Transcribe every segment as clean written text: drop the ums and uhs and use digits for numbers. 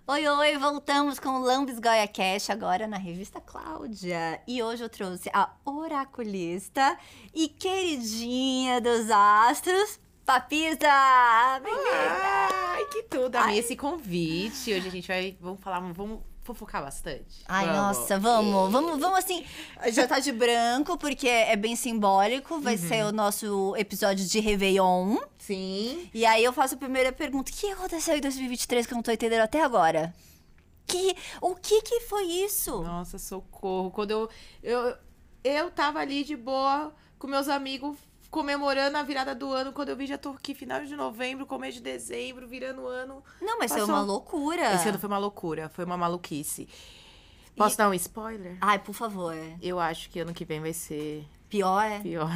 Oi, oi, voltamos com o Lambisgoia Cash agora na Revista Cláudia. E hoje eu trouxe a oraculista e queridinha dos astros, Papisa! Ai, que tudo, amei esse convite. Hoje a gente vamos fofocar bastante. Ai, nossa, vamos assim, já tá de branco, porque é bem simbólico, vai ser o nosso episódio de Réveillon. Sim. E aí eu faço a primeira pergunta, o que aconteceu em 2023 que eu não tô entendendo até agora? O que foi isso? Nossa, socorro. Quando eu tava ali de boa com meus amigos, comemorando a virada do ano. Quando eu vi, já tô aqui final de novembro, começo de dezembro, virando o ano. Não, mas Passou. foi uma loucura. Esse ano foi uma loucura, foi uma maluquice. Posso dar um spoiler? Ai, por favor. Eu acho que ano que vem vai ser Pior? pior.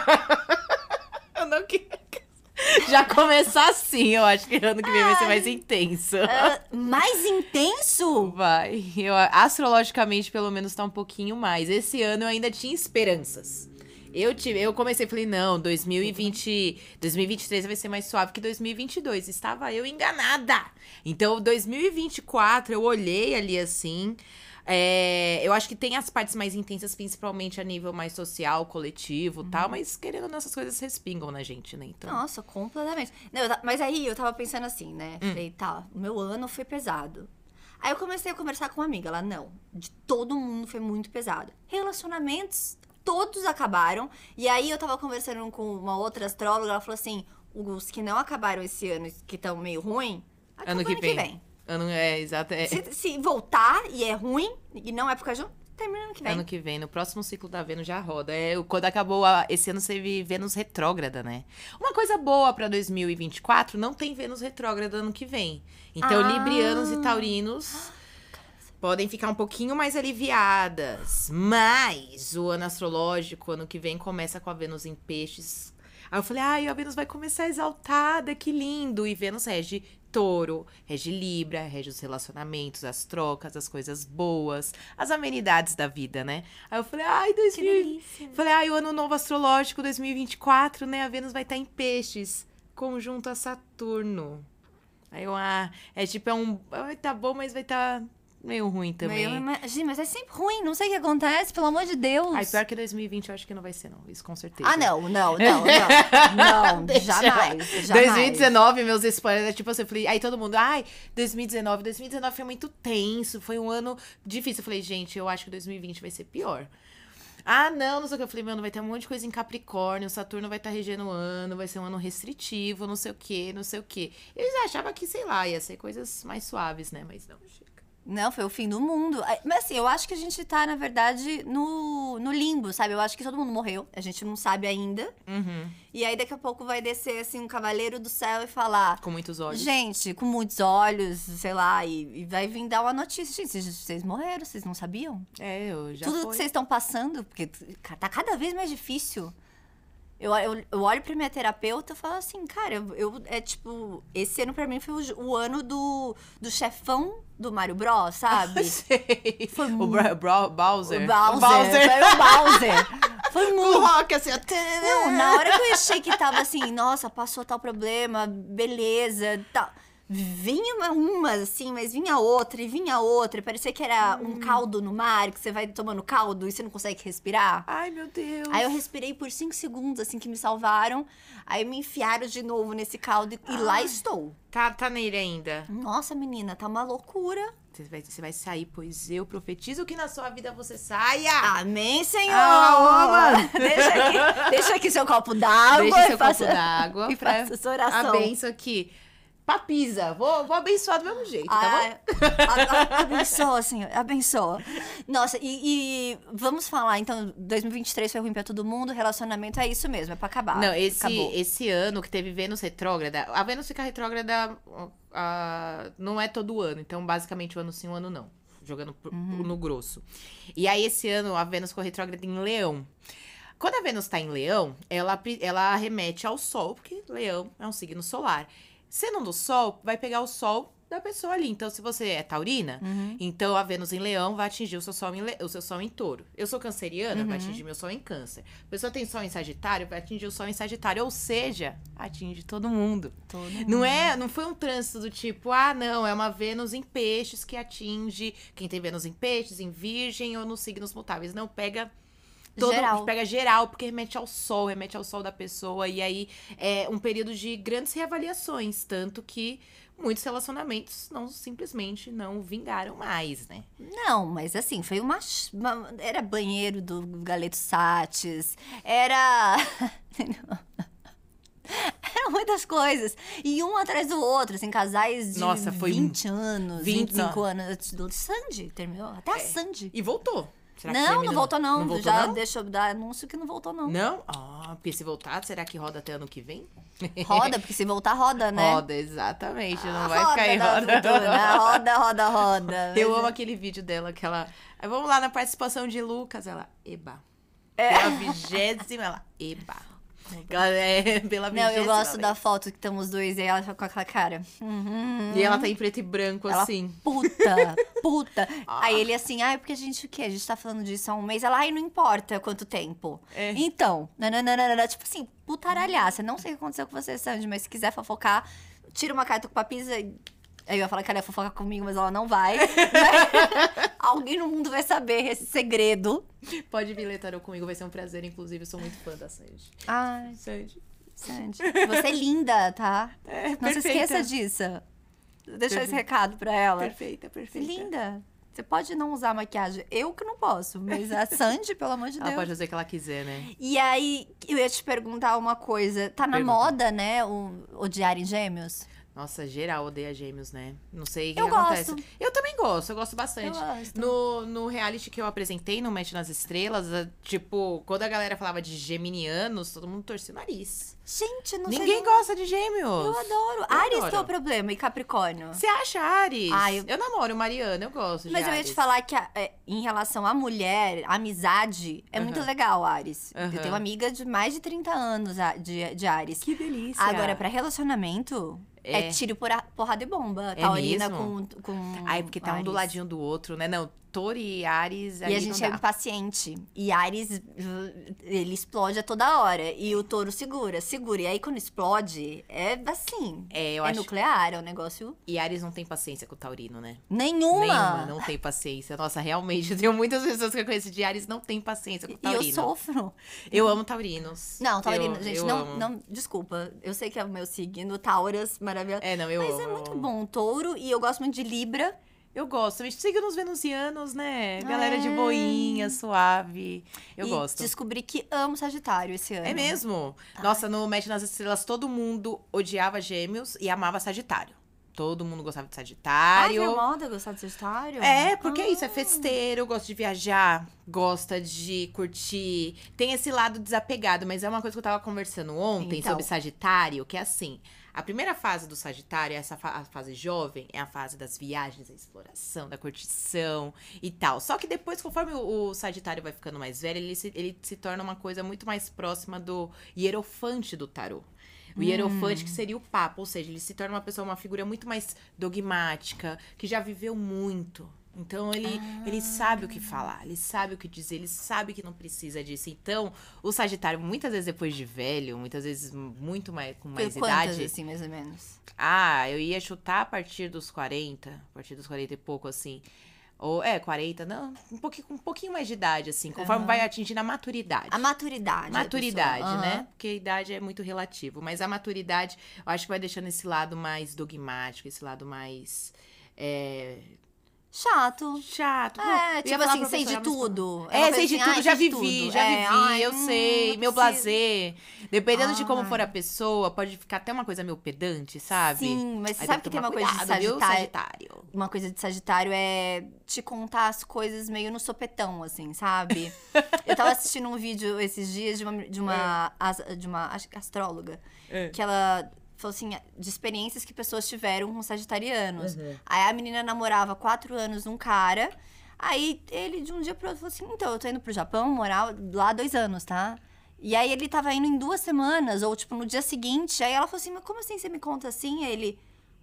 Eu não queria já começar assim. Eu acho que ano que vem vai ser mais intenso. Mais intenso? Vai. Astrologicamente, pelo menos, tá um pouquinho mais. Esse ano eu ainda tinha esperanças. Eu comecei e falei, não, 2023 vai ser mais suave que 2022. Estava eu enganada. Então, 2024, eu olhei ali assim. Eu acho que tem as partes mais intensas, principalmente a nível mais social, coletivo e tal. Mas, querendo ou não, essas coisas respingam na gente, né? Então... Nossa, completamente. Não, mas aí eu tava pensando assim, né? Falei, tá, o meu ano foi pesado. Aí eu comecei a conversar com uma amiga. Ela, não, de todo mundo foi muito pesado. Relacionamentos... Todos acabaram. E aí eu tava conversando com uma outra astróloga, ela falou assim, os que não acabaram esse ano, que estão meio ruim, ano que vem. Exato. Se voltar e é ruim, e não é por causa de termina ano que vem. Ano que vem, no próximo ciclo da Vênus já roda. Quando acabou esse ano, teve Vênus retrógrada, né? Uma coisa boa pra 2024, não tem Vênus retrógrada ano que vem. Então, librianos e taurinos... podem ficar um pouquinho mais aliviadas. Mas o ano astrológico, ano que vem, começa com a Vênus em peixes. Aí eu falei, a Vênus vai começar exaltada, que lindo. E Vênus rege touro, rege Libra, rege os relacionamentos, as trocas, as coisas boas, as amenidades da vida, né? Aí eu falei, Que delícia. Falei, o ano novo astrológico 2024, né? A Vênus vai estar em peixes, conjunto a Saturno. Aí eu, tá bom, mas vai estar... meio ruim também. Gente, mas é sempre ruim, não sei o que acontece, pelo amor de Deus. Pior que 2020 eu acho que não vai ser, não. Isso com certeza. Não, jamais. 2019, meus spoilers, tipo assim, eu falei, aí todo mundo, 2019 foi muito tenso, foi um ano difícil. Eu falei, gente, eu acho que 2020 vai ser pior. Não sei o que. Eu falei, vai ter um monte de coisa em Capricórnio, Saturno vai estar regendo o ano, vai ser um ano restritivo, não sei o que. Eles achavam que, sei lá, ia ser coisas mais suaves, né? Mas não, chega. Não, foi o fim do mundo. Mas assim, eu acho que a gente tá, na verdade, no limbo, sabe? Eu acho que todo mundo morreu. A gente não sabe ainda. E aí, daqui a pouco, vai descer, assim, um cavaleiro do céu e falar... com muitos olhos. Gente, com muitos olhos, sei lá. E vai vir dar uma notícia. Gente, vocês morreram, vocês não sabiam? Eu já Tudo que vocês estão passando, porque tá cada vez mais difícil. Eu olho pra minha terapeuta e falo assim, cara, esse ano pra mim foi o ano do chefão do Mario Bros, sabe? Sei. Foi Bowser. Foi o Bowser. Foi muito... O rock, assim, Não, na hora que eu achei que tava assim, nossa, passou tal problema, beleza, tal... Vinha uma assim, mas vinha outra, e vinha outra. Parecia que era um caldo no mar, que você vai tomando caldo e você não consegue respirar. Ai, meu Deus. Aí eu respirei por 5 segundos, assim, que me salvaram. Aí me enfiaram de novo nesse caldo e lá estou. Tá nele ainda. Nossa, menina, tá uma loucura. Você vai sair, pois eu profetizo que na sua vida você saia. Amém, Senhor! Mano. Deixa aqui seu copo d'água. Deixa seu copo d'água. E faça essa oração. A benção aqui. Papisa. Vou abençoar do mesmo jeito, tá bom? Abençoa, Senhor. Abençoa. Nossa, e vamos falar, então, 2023 foi ruim pra todo mundo, relacionamento é isso mesmo, é pra acabar. Não, Acabou. esse ano que teve Vênus retrógrada, a Vênus fica retrógrada não é todo ano, então basicamente o ano sim, o ano não. Jogando no grosso. E aí esse ano a Vênus ficou retrógrada em Leão. Quando a Vênus tá em Leão, ela remete ao Sol, porque Leão é um signo solar. Sendo do Sol, vai pegar o Sol da pessoa ali. Então, se você é taurina, então a Vênus em Leão vai atingir o seu Sol em Touro. Eu sou canceriana, vai atingir meu Sol em Câncer. A pessoa tem Sol em Sagitário, vai atingir o Sol em Sagitário. Ou seja, atinge todo mundo. Não foi um trânsito do tipo, não, é uma Vênus em Peixes Atinge quem tem Vênus em Peixes, em Virgem ou nos signos mutáveis. Não, pega geral, porque remete ao sol da pessoa. E aí é um período de grandes reavaliações. Tanto que muitos relacionamentos simplesmente não vingaram mais, né? Não, mas assim, foi era banheiro do Galeto Sates, era... Eram muitas coisas. E um atrás do outro, assim, casais de 20 anos, 25 anos. Sandy terminou. Até a Sandy. E voltou. Será que não voltou, não. Não voltou, já não? Deixa eu dar anúncio que não voltou, não. Não? Se voltar, será que roda até ano que vem? Roda, porque se voltar, roda, né? Roda, exatamente. Não vai ficar em roda. Roda. Eu amo aquele vídeo dela, que ela... Vamos lá na participação de Lucas. Ela, eba. Pela 20ª, ela, eba. Pela 20ª. Não, eu gosto da foto que estamos os dois e ela tá com aquela cara. E ela tá em preto e branco, ela, assim. Puta. Aí ele assim, porque a gente o quê? A gente tá falando disso há um mês. Ela, não importa quanto tempo. Então, tipo assim, putaralhaça. Não sei o que aconteceu com você, Sandy, mas se quiser fofocar, tira uma carta com papisa e... Aí eu ia falar que ela ia fofocar comigo, mas ela não vai. Alguém no mundo vai saber esse segredo. Pode vir ler tarô comigo, vai ser um prazer. Inclusive, eu sou muito fã da Sandy. Ai, Sandy. Você é linda, tá? Não se perfeita. esqueça disso. Deixa esse recado pra ela. Perfeita. Linda. Você pode não usar maquiagem. Eu que não posso, mas a Sandy, pelo amor de Deus. Ela pode fazer o que ela quiser, né? E aí, eu ia te perguntar uma coisa. Tá na moda, né, odiar em Gêmeos? Nossa, geral odeia Gêmeos, né? Não sei o que eu acontece. Gosto. Eu também gosto, eu gosto bastante. Eu gosto. No reality que eu apresentei, no Match nas Estrelas, tipo, quando a galera falava de geminianos, todo mundo torcia o nariz. Gente, não sei. Ninguém gosta de Gêmeos. Eu adoro. Ares que é o problema, e Capricórnio. Você acha Ares? Eu namoro Mariana, eu gosto de Mas Ares. eu ia te falar que em relação à mulher, a amizade, é muito legal, Ares. Eu tenho uma amiga de mais de 30 anos de Ares. Que delícia. Agora, pra relacionamento... É tiro, porrada e bomba. Taurina com... porque tá um do ladinho do outro, né? Não, Touro e Ares... E a gente é impaciente. E Ares, ele explode a toda hora. E o Touro segura. E aí, quando explode, é assim. Eu acho... nuclear, é um negócio... E Ares não tem paciência com o Taurino, né? Nenhuma, não tem paciência. Nossa, realmente, eu tenho muitas pessoas que eu conheço de Ares não tem paciência com o Taurino. E eu sofro. Eu amo taurinos. Não, taurino, gente, não, desculpa. Eu sei que é o meu signo, Tauras, maravilhoso. Mas é muito bom, Touro, e eu gosto muito de Libra. Eu gosto, mas signos venusianos, né? Galera de boinha, suave. Eu gosto. Descobri que amo Sagitário esse ano. É mesmo? Nossa, no Match nas Estrelas, todo mundo odiava Gêmeos e amava Sagitário. Todo mundo gostava de Sagitário. É moda gostar de Sagitário? Porque é isso, é festeiro, gosta de viajar, gosta de curtir. Tem esse lado desapegado, mas é uma coisa que eu tava conversando ontem sobre Sagitário, que é assim... A primeira fase do Sagitário, a fase jovem, é a fase das viagens, da exploração, da curtição e tal. Só que depois, conforme o Sagitário vai ficando mais velho, ele se torna uma coisa muito mais próxima do Hierofante do tarô. O Hierofante, que seria o Papa, ou seja, ele se torna uma figura muito mais dogmática, que já viveu muito. Então, ele sabe o que falar, ele sabe o que dizer, ele sabe que não precisa disso. Então, o Sagitário, muitas vezes depois de velho, muitas vezes muito mais, com mais idade... assim, mais ou menos? Eu ia chutar a partir dos 40 e pouco, assim. Ou, 40, não, um pouquinho mais de idade, assim, conforme vai atingindo a maturidade. A maturidade. Maturidade, né? Porque a idade é muito relativo. Mas a maturidade, eu acho que vai deixando esse lado mais dogmático, esse lado mais... Chato. Tipo assim, sei de tudo. Sei de tudo, já vivi, eu sei, meu blazer. Dependendo de como for a pessoa, pode ficar até uma coisa meio pedante, sabe? Sim, mas você sabe que tem uma coisa de Sagitário. Uma coisa de Sagitário é te contar as coisas meio no sopetão, assim, sabe? Eu tava assistindo um vídeo esses dias de uma acho que astróloga, que ela... falou assim, de experiências que pessoas tiveram com sagitarianos. Aí a menina namorava 4 anos num cara. Aí ele, de um dia pro outro, falou assim, então, eu tô indo pro Japão, morar lá 2 anos, tá? E aí ele tava indo em 2 semanas, ou tipo, no dia seguinte. Aí ela falou assim, mas como assim você me conta assim? Aí ele,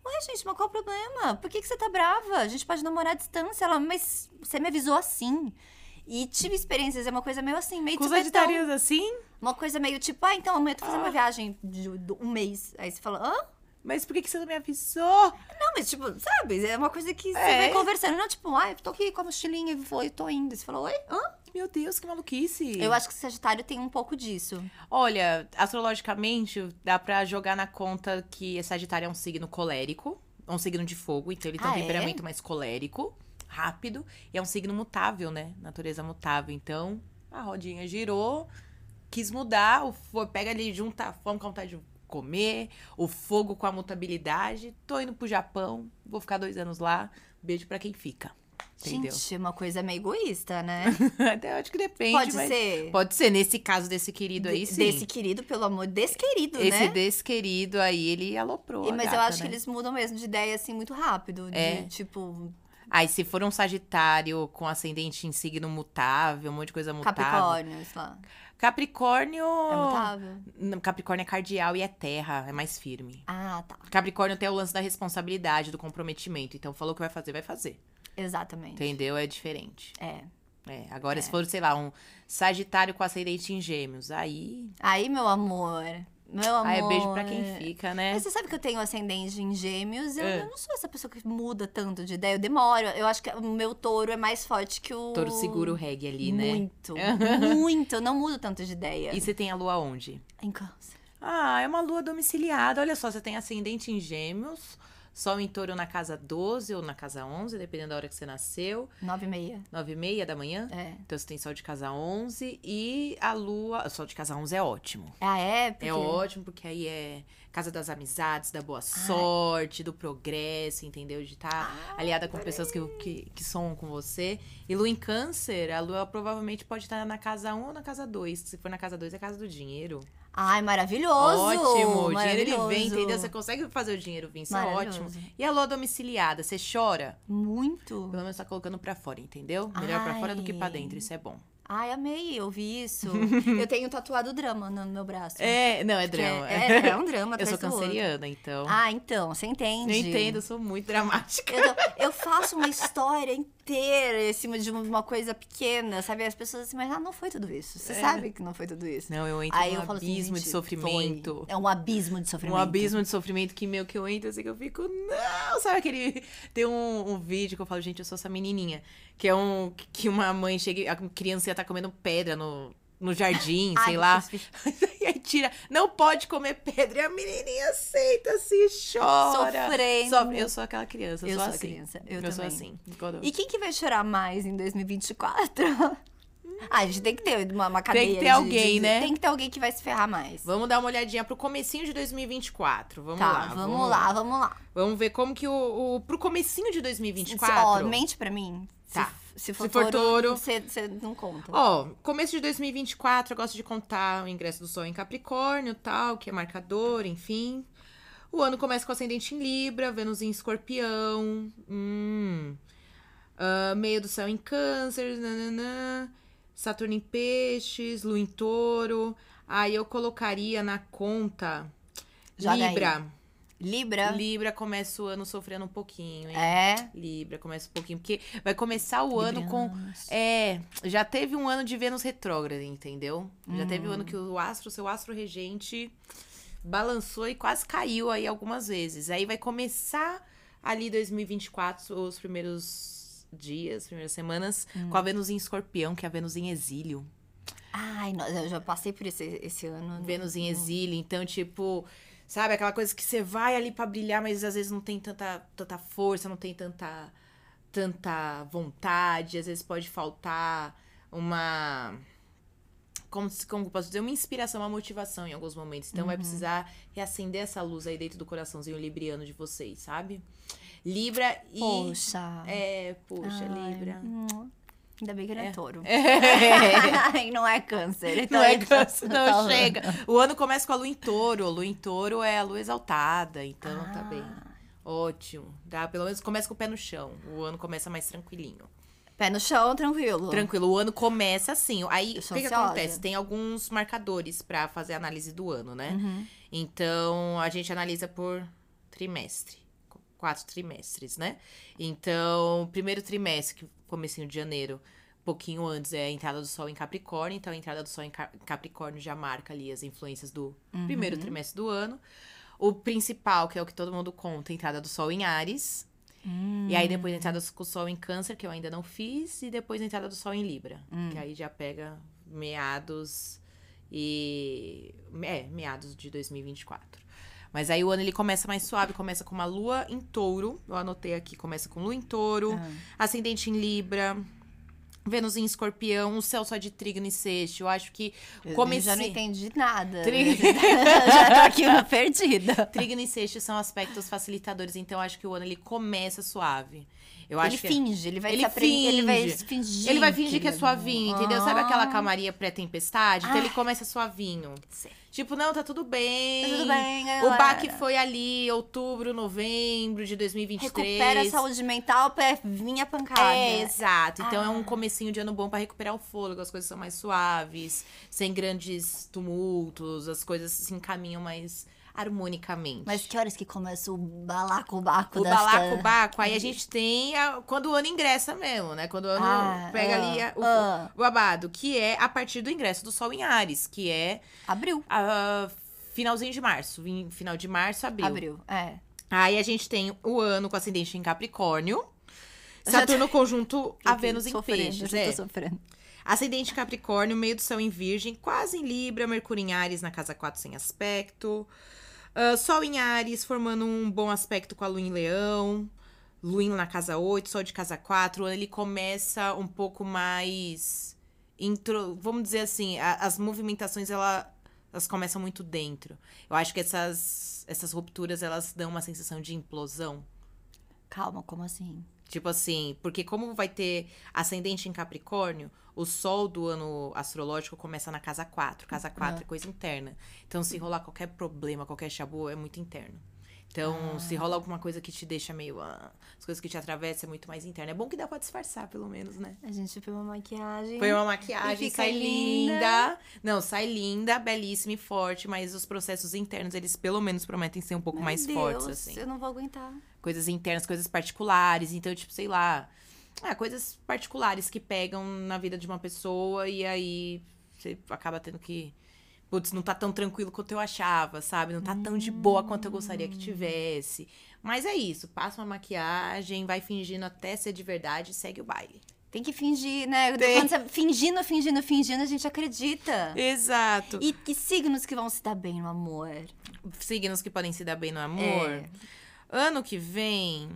Ué, gente, mas qual o problema? Por que você tá brava? A gente pode namorar à distância. Ela, mas você me avisou assim. E tive experiências, é uma coisa meio assim, meio Com os supetão. sagitarianos assim? Uma coisa meio tipo, então amanhã eu tô fazendo uma viagem de um mês. Aí você fala, hã? Mas por que você não me avisou? Não, mas tipo, sabe? É uma coisa que você vai conversando. Não, tipo, eu tô aqui com a mochilinha e vou, tô indo. Você falou, oi? Hã? Meu Deus, que maluquice. Eu acho que o Sagitário tem um pouco disso. Olha, astrologicamente, dá pra jogar na conta que Sagitário é um signo colérico. É um signo de fogo, então ele tem um temperamento mais colérico, rápido. E é um signo mutável, né? Natureza mutável. Então, a rodinha girou, quis mudar. Pega ali, junta a fome com a vontade de comer. O fogo com a mutabilidade. Tô indo pro Japão, vou ficar 2 anos lá. Beijo pra quem fica. Entendeu? Gente, é uma coisa meio egoísta, né? Até acho que depende. Pode ser. Pode ser. Nesse caso desse querido aí, sim. Desse querido, pelo amor, desquerido, né? Esse desquerido aí, ele aloprou. Mas gata, eu acho né? que eles mudam mesmo de ideia, assim, muito rápido. De, tipo, Aí, se for um Sagitário com ascendente em signo mutável, um monte de coisa mutável. Capricórnio, sei lá. Capricórnio. É mutável? Não, Capricórnio é cardial e é terra, é mais firme. Ah, tá. Capricórnio tem o lance da responsabilidade, do comprometimento. Então, falou que vai fazer, vai fazer. Exatamente. Entendeu? É diferente. É. Agora, se for, sei lá, um Sagitário com ascendente em Gêmeos, aí. Aí, meu amor. Meu amor. Aí é beijo pra quem fica, né? Mas você sabe que eu tenho ascendente em Gêmeos? Eu não sou essa pessoa que muda tanto de ideia. Eu demoro. Eu acho que o meu touro é mais forte que o. Touro segura o reggae ali, né? Muito. Muito. Eu não mudo tanto de ideia. E você tem a lua onde? Em Câncer. Ah, é uma lua domiciliada. Olha só, você tem ascendente em Gêmeos, Sol em Touro na casa 12 ou na casa 11, dependendo da hora que você nasceu. 9h30. 9h30 da manhã? É. Então você tem Sol de casa 11 e a lua... Sol de casa 11 é ótimo. Ah, é? Porque... É ótimo, porque aí é casa das amizades, da boa sorte, do progresso, entendeu? De estar aliada com pessoas que somam com você. E lua em Câncer, a lua provavelmente pode estar na casa 1 ou na casa 2. Se for na casa 2, é a casa do dinheiro. Ai, maravilhoso! Ótimo! O dinheiro Maravilhoso. ele vem, entendeu? Você consegue fazer o dinheiro vir, isso é Maravilhoso. ótimo. E a lua domiciliada, você chora? Muito. Pelo menos tá colocando pra fora, entendeu? Melhor pra fora do que pra dentro, isso é bom. Ai, amei ouvir isso. Eu tenho tatuado drama no meu braço. Não, é drama. É um drama. Eu sou atrás do outro. canceriana, então. Ah, então, você entende. Eu entendo, eu sou muito dramática. Eu faço uma história inteira em cima de uma coisa pequena, sabe? As pessoas assim, mas não foi tudo isso. Você sabe que não foi tudo isso. Não, eu entro Aí num eu falo abismo assim, de sofrimento. É um abismo de sofrimento. Um abismo de sofrimento que eu entro assim, que eu fico, não, sabe aquele... Tem um vídeo que eu falo, gente, eu sou essa menininha. Que é que uma mãe chega, a criança ia tá comendo pedra no jardim, sei lá. E aí tira, não pode comer pedra. E a menininha aceita, assim, chora. Sofrendo. Eu sou aquela criança, eu sou assim. Criança, eu sou também. assim. E quem que vai chorar mais em 2024? A gente tem que ter uma cadeia. Tem que ter alguém, né? Tem que ter alguém que vai se ferrar mais. Vamos dar uma olhadinha pro comecinho de 2024. Vamos lá. Vamos lá. Vamos ver como que pro comecinho de 2024... mente pra mim. Tá. Se for touro, você não conta. Começo de 2024, eu gosto de contar o ingresso do Sol em Capricórnio, tal, que é marcador, enfim. O ano começa com ascendente em Libra, Vênus em Escorpião, meio do céu em Câncer, nananã, Saturno em Peixes, Lua em Touro. Aí eu colocaria na conta Libra começa o ano sofrendo um pouquinho, hein? Libra começa um pouquinho, porque vai começar o ano com... Já teve um ano de Vênus retrógrada, entendeu? Já teve um ano que seu astro regente balançou e quase caiu aí algumas vezes. Aí vai começar ali 2024, os primeiros dias, primeiras semanas, com a Vênus em Escorpião, que é a Vênus em exílio. Ai, eu já passei por esse ano. Vênus em exílio, então, tipo... Sabe, aquela coisa que você vai ali pra brilhar, mas às vezes não tem tanta força, não tem tanta vontade. Às vezes pode faltar uma... Como posso dizer? Uma inspiração, uma motivação em alguns momentos. Então vai precisar reacender essa luz aí dentro do coraçãozinho libriano de vocês, sabe? Libra e... Poxa. Libra. Ainda bem que não é touro. É. E não é câncer. Não é câncer, não chega. O ano começa com a lua em touro. Lua em touro é a lua exaltada, então tá bem. Ótimo. Tá? Pelo menos começa com o pé no chão. O ano começa mais tranquilinho. Pé no chão, tranquilo. Tranquilo. O ano começa assim. Aí, o que acontece? Tem alguns marcadores pra fazer a análise do ano, né? Então, a gente analisa por trimestre. 4 trimestres, né? Então, primeiro trimestre, que comecinho de janeiro, pouquinho antes, é a entrada do Sol em Capricórnio. Então, a entrada do Sol em Capricórnio já marca ali as influências do primeiro trimestre do ano. O principal, que é o que todo mundo conta, a entrada do Sol em Áries. E aí, depois a entrada do Sol em Câncer, que eu ainda não fiz. E depois a entrada do Sol em Libra. Que aí já pega meados de 2024. Mas aí o ano ele começa mais suave, começa com uma lua em touro. Eu anotei aqui, começa com lua em touro, ascendente em Libra, Vênus em Escorpião, o céu só de Trígono e Sexto. Eu acho que Eu já não entendi nada. Já tô aqui perdida. Trígono e Sexto são aspectos facilitadores, então eu acho que o ano ele começa suave. Eu Ele acho que finge, ele vai ele se aprender, ele vai finge. fingir. Ele vai fingir que é suavinho, entendeu? Sabe aquela calmaria pré-tempestade? Então ele começa suavinho. Sei. Tipo, não, tá tudo bem. Tá tudo bem, O galera. baque foi ali, outubro, novembro de 2023. Recupera a saúde mental pra vir a pancada. É, exato. Então é um comecinho de ano bom pra recuperar o fôlego. As coisas são mais suaves, sem grandes tumultos. As coisas se encaminham mais harmonicamente. Mas que horas que começa o balacobaco O desta... balacobaco, aí a gente tem quando o ano ingressa mesmo, né? Quando o ano pega ali o babado, que é a partir do ingresso do Sol em Áries, que é Abril. finalzinho de março. Final de março, abril. Abril, é. Aí a gente tem o ano com ascendente em Capricórnio. Saturno conjunto a Vênus em Peixes. Eu tô sofrendo. Ascendente em Capricórnio, meio do céu em Virgem, quase em Libra, Mercúrio em Áries na casa 4 sem aspecto. Sol em Áries, formando um bom aspecto com a Lua em Leão. Lua na casa 8, Sol de casa 4. Ele começa um pouco mais... Vamos dizer assim, as movimentações, elas começam muito dentro. Eu acho que essas rupturas, elas dão uma sensação de implosão. Calma, como assim? Tipo assim, porque como vai ter ascendente em Capricórnio, o Sol do ano astrológico começa na casa 4. Casa 4 é coisa interna. Então, se rolar qualquer problema, qualquer chabu, é muito interno. Então, se rola alguma coisa que te deixa meio... as coisas que te atravessam é muito mais interna. É bom que dá pra disfarçar, pelo menos, né? A gente põe uma maquiagem. Põe uma maquiagem, fica sai linda. linda. Não, sai linda, belíssima e forte. Mas os processos internos, eles pelo menos prometem ser um pouco mais fortes, assim. Eu não vou aguentar. Coisas internas, coisas particulares. Então, tipo, sei lá... coisas particulares que pegam na vida de uma pessoa e aí você acaba tendo que... Putz, não tá tão tranquilo quanto eu achava, sabe? Não tá tão de boa quanto eu gostaria que tivesse. Mas é isso, passa uma maquiagem, vai fingindo até ser de verdade e segue o baile. Tem que fingir, né? Quando você fingindo, a gente acredita. Exato. E que signos que vão se dar bem no amor? Signos que podem se dar bem no amor. Ano que vem...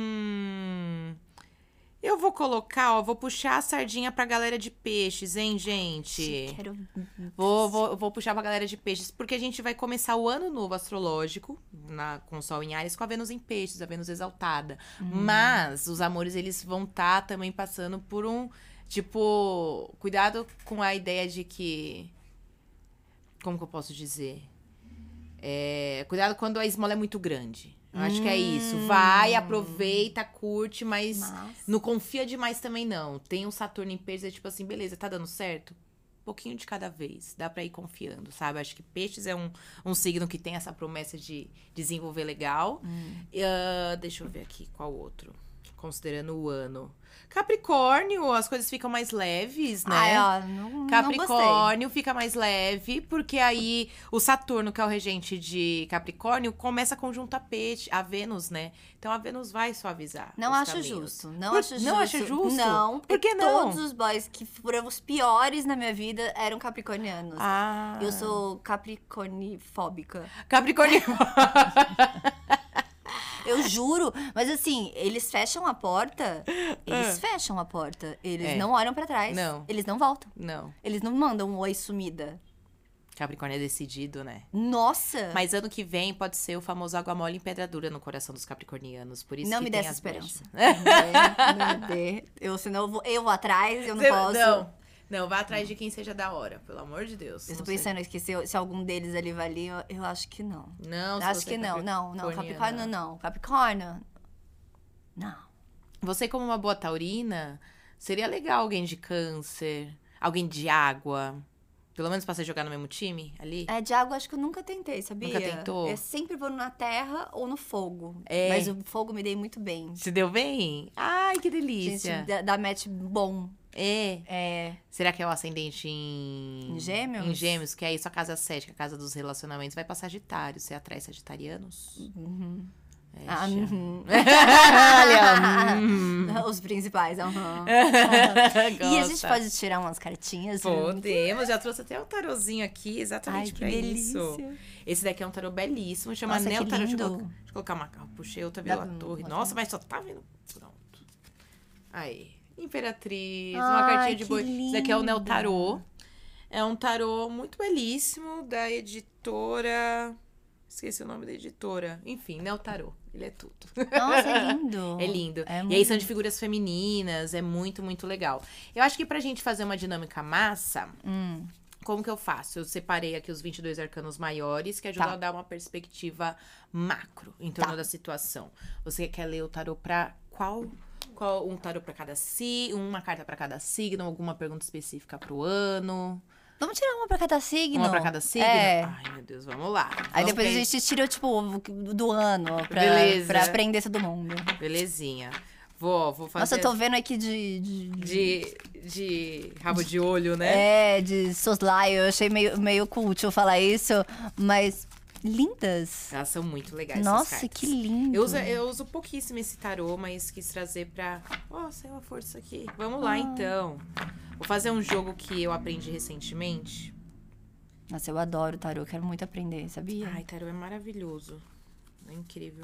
Eu vou colocar, vou puxar a sardinha pra galera de peixes, hein, gente? Quero... Vou puxar pra galera de peixes, porque a gente vai começar o ano novo astrológico, com o Sol em Áries, com a Vênus em Peixes, a Vênus exaltada. Mas os amores, eles vão estar também passando por um, tipo, cuidado com a ideia de que... Como que eu posso dizer? Cuidado quando a esmola é muito grande. Eu acho que é isso. Vai, aproveita, curte, mas não confia demais também, não. Tem um Saturno em Peixes, é tipo assim, beleza, tá dando certo? Um pouquinho de cada vez. Dá pra ir confiando, sabe? Acho que Peixes é um signo que tem essa promessa de desenvolver legal. Deixa eu ver aqui qual outro. Considerando o ano. Capricórnio, as coisas ficam mais leves, né? Capricórnio fica mais leve, porque aí o Saturno, que é o regente de Capricórnio, começa a conjuntar a Vênus, né? Então a Vênus vai suavizar. Não acho justo. Não acho justo? Não. Por que não? Todos os boys que foram os piores na minha vida eram capricornianos. Eu sou capricornifóbica. Eu juro, mas assim, eles fecham a porta. Eles não olham pra trás. Não. Eles não voltam. Não. Eles não mandam um oi sumida. Capricórnio é decidido, né? Nossa! Mas ano que vem pode ser o famoso água mole em pedra dura no coração dos capricornianos. Por isso não que me tem dê essa as esperança. brechas. Não me dê. Senão eu vou atrás, eu não posso. Não, vá atrás de quem seja da hora, pelo amor de Deus. Eu tô pensando que se algum deles ali vai ali, eu acho que não. Não, acho que não. Não, Capricórnio não. Capricórnio, não. Você, como uma boa taurina, seria legal alguém de câncer, alguém de água, Pelo menos pra você jogar no mesmo time ali? De água, acho que eu nunca tentei, sabia? Nunca tentou? Eu sempre vou na terra ou no fogo. É. Mas o fogo me dei muito bem. Se deu bem? Ai, que delícia. Gente, dá match bom. É. Será que é o ascendente Em Gêmeos? Em Gêmeos, que é isso a casa 7, que é a casa dos relacionamentos, vai pra Sagitário. Você atrai sagitarianos? Uhum. Olha, Os principais, E a gente pode tirar umas cartinhas? Podemos, já trouxe até um tarozinho aqui, exatamente pra delícia. isso. Esse daqui é um tarô belíssimo, chama Nossa, Neo que Tarô. lindo. Deixa eu colocar uma... Puxei outra, viu a torre. Nossa, mas só tá vendo... Pronto. Aí, Imperatriz, uma cartinha de boi. Esse daqui é o Neo Tarô. É um tarô muito belíssimo, da editora... Esqueci o nome da editora. Enfim, Neo Tarô. Ele é tudo. Nossa, é lindo. É lindo. É e aí são de figuras femininas, é muito, muito legal. Eu acho que pra gente fazer uma dinâmica massa, como que eu faço? Eu separei aqui os 22 arcanos maiores, que ajudam a dar uma perspectiva macro em torno da situação. Você quer ler o tarô pra qual um tarô pra cada signo, uma carta pra cada signo, alguma pergunta específica pro ano? Vamos tirar uma pra cada signo? Uma pra cada signo? Ai, meu Deus, vamos lá. Aí depois a gente tira, tipo, do ano, pra aprender todo mundo. Belezinha. Vou fazer... Nossa, eu tô vendo aqui de rabo de olho, né? De soslaio. Eu achei meio cult falar isso, mas lindas. Elas são muito legais. Nossa, que lindo. Eu uso pouquíssimo esse tarô, mas quis trazer pra... saiu a força aqui. Vamos lá, então. Vou fazer um jogo que eu aprendi recentemente. Nossa, eu adoro tarô. Quero muito aprender, sabia? Ai, tarô é maravilhoso. É incrível.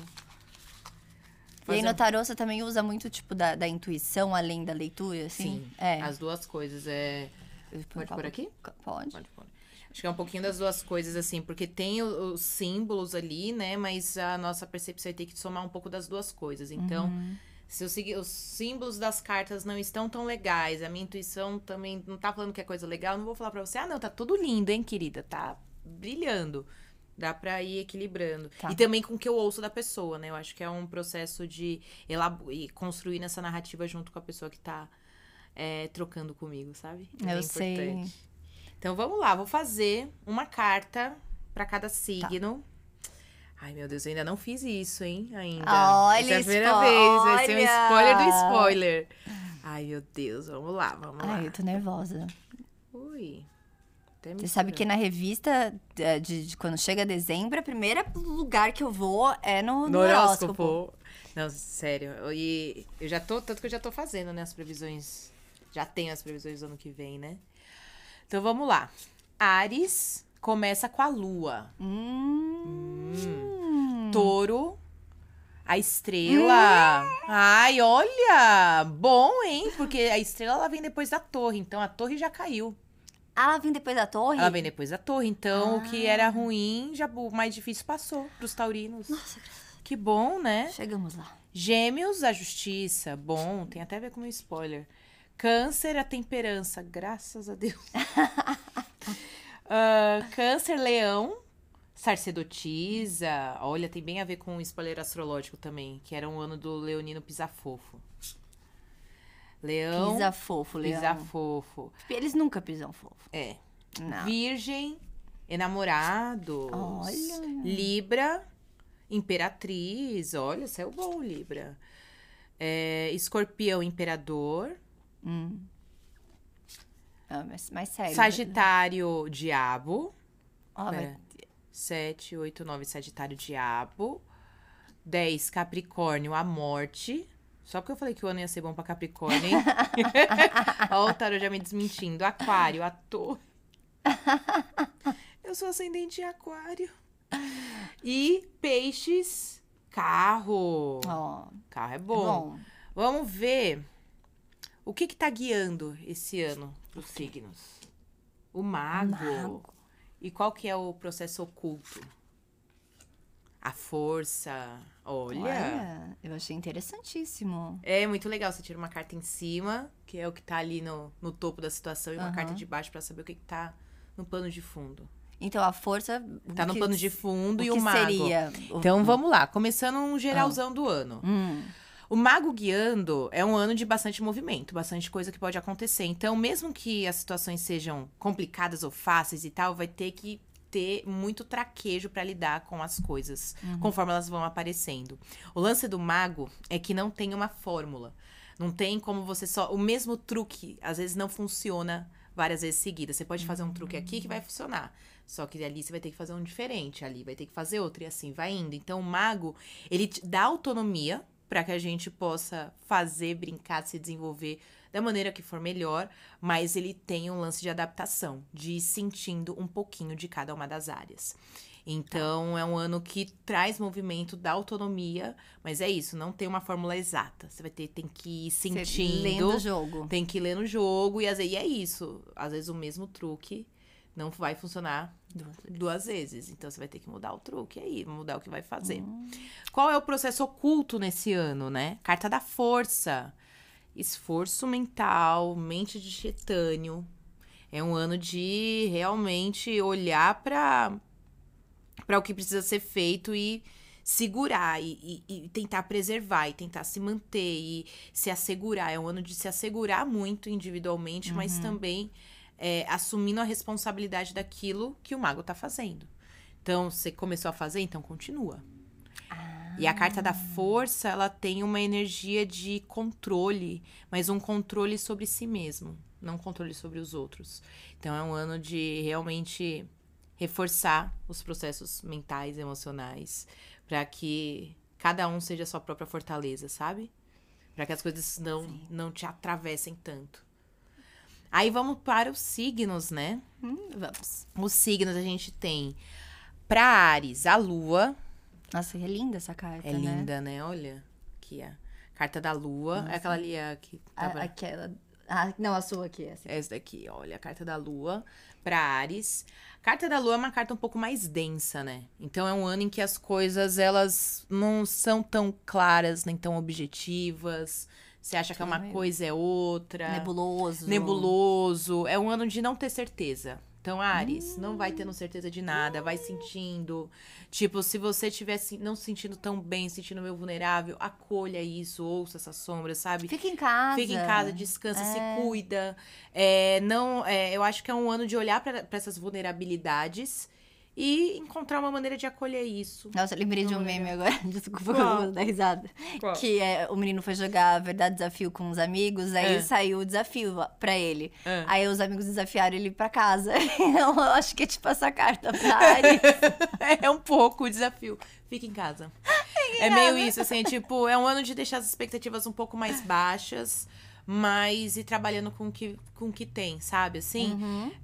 E aí no tarô você também usa muito, tipo, da intuição, além da leitura, assim? Sim, as duas coisas. Pode pôr aqui? Pode. Pode pôr. Acho que é um pouquinho das duas coisas, assim, porque tem os símbolos ali, né? Mas a nossa percepção vai ter que somar um pouco das duas coisas. Então, se eu seguir os símbolos das cartas não estão tão legais, a minha intuição também não tá falando que é coisa legal, eu não vou falar pra você, não, tá tudo lindo, hein, querida? Tá brilhando. Dá pra ir equilibrando. E também com o que eu ouço da pessoa, né? Eu acho que é um processo de construir nessa narrativa junto com a pessoa que tá trocando comigo, sabe? Eu sei. Então, vamos lá. Vou fazer uma carta pra cada signo. Ai, meu Deus, eu ainda não fiz isso, hein? Ainda. Olha, essa é a primeira vez. Vai ser um spoiler do spoiler. Ai, meu Deus. Vamos lá, vamos lá. Ai, eu tô nervosa. Ui. Você sabe que na revista, de quando chega dezembro, o primeiro lugar que eu vou é no horóscopo. Não, sério. E eu já tô, tanto que eu já tô fazendo, né, as previsões. Já tenho as previsões do ano que vem, né? Então, vamos lá. Áries começa com a lua. Touro, a estrela. Ai, olha! Bom, hein? Porque a estrela, ela vem depois da torre. Então, a torre já caiu. Ela vem depois da torre? Ela vem depois da torre. Então, o que era ruim, o mais difícil passou pros taurinos. Nossa, que bom, né? Chegamos lá. Gêmeos, a justiça. Bom, tem até a ver com o meu spoiler. Câncer, a temperança. Graças a Deus. Câncer, leão, sacerdotisa. Olha, tem bem a ver com o spoiler astrológico também. Que era um ano do leonino pisafofo. Leão. Pisa fofo, leão. Pisa fofo. Eles nunca pisam fofo. Não. Virgem, enamorados. Olha. Libra, imperatriz. Olha, saiu bom, Libra. Escorpião, imperador. Mais sério. Sagitário, diabo. 7, 8, 9, Sagitário, diabo. 10, Capricórnio, a morte. Só porque eu falei que o ano ia ser bom pra Capricórnio, hein? Ó, o tarô já me desmentindo. Aquário, a torre. Eu sou ascendente em aquário. E peixes, carro. Carro é bom. Vamos ver o que tá guiando esse ano pros signos. O mago. E qual que é o processo oculto? A força. Olha, eu achei interessantíssimo. É muito legal. Você tira uma carta em cima, que é o que tá ali no topo da situação, e uma carta de baixo pra saber o que tá no pano de fundo. Então, a força... Tá no pano de fundo e o mago. Seria? Então, vamos lá. Começando um geralzão do ano. O mago guiando é um ano de bastante movimento, bastante coisa que pode acontecer. Então, mesmo que as situações sejam complicadas ou fáceis e tal, vai ter que ter muito traquejo pra lidar com as coisas, conforme elas vão aparecendo. O lance do mago é que não tem uma fórmula. Não tem como você só... O mesmo truque, às vezes, não funciona várias vezes seguidas. Você pode fazer um truque aqui que vai funcionar. Só que ali você vai ter que fazer um diferente. Ali vai ter que fazer outro. E assim, vai indo. Então, o mago, ele te dá autonomia para que a gente possa fazer, brincar, se desenvolver da maneira que for melhor. Mas ele tem um lance de adaptação. De ir sentindo um pouquinho de cada uma das áreas. Então, é um ano que traz movimento da autonomia, mas é isso, não tem uma fórmula exata. Você tem que ir sentindo. Lendo o jogo. Tem que ir lendo o jogo, e é isso. Às vezes o mesmo truque não vai funcionar duas vezes. Então, você vai ter que mudar o truque aí, mudar o que vai fazer. Qual é o processo oculto nesse ano, né? Carta da força. Esforço mental, mente de titânio. É um ano de realmente olhar para o que precisa ser feito e segurar, e tentar preservar, e tentar se manter, e se assegurar. É um ano de se assegurar muito individualmente, mas também assumindo a responsabilidade daquilo que o mago tá fazendo. Então, você começou a fazer, então continua. E a carta da força, ela tem uma energia de controle, mas um controle sobre si mesmo, não um controle sobre os outros. Então, é um ano de realmente reforçar os processos mentais, emocionais, para que cada um seja a sua própria fortaleza, sabe? Para que as coisas não te atravessem tanto. Aí vamos para os signos, né? Vamos. Os signos a gente tem para Áries, a Lua. Nossa, é linda essa carta, É né? linda, né? Olha, aqui a carta da Lua. Nossa. É aquela ali que tava... Aquela... Ah, não, a sua aqui. Essa daqui, olha, a carta da Lua para Áries. Carta da Lua é uma carta um pouco mais densa, né? Então é um ano em que as coisas, elas não são tão claras, nem tão objetivas. Você acha que é uma coisa, é outra. Nebuloso. Nebuloso. É um ano de não ter certeza. Então, Áries, não vai tendo certeza de nada, vai sentindo. Tipo, se você estiver não se sentindo tão bem, se sentindo meio vulnerável, acolha isso, ouça essas sombras, sabe? Fica em casa. Fica em casa, descansa, se cuida. Eu acho que é um ano de olhar para essas vulnerabilidades e encontrar uma maneira de acolher isso. Nossa, eu lembrei de um meme agora. Desculpa, Qual? eu vou dar risada. Qual? Que o menino foi jogar Verdade Desafio com os amigos, aí saiu o desafio pra ele. Aí os amigos desafiaram ele pra casa. Eu acho que é tipo essa carta pra Ares. É um pouco o desafio. Fica em casa. É meio isso, assim, tipo, é um ano de deixar as expectativas um pouco mais baixas, mas ir trabalhando com o que tem, sabe? Assim,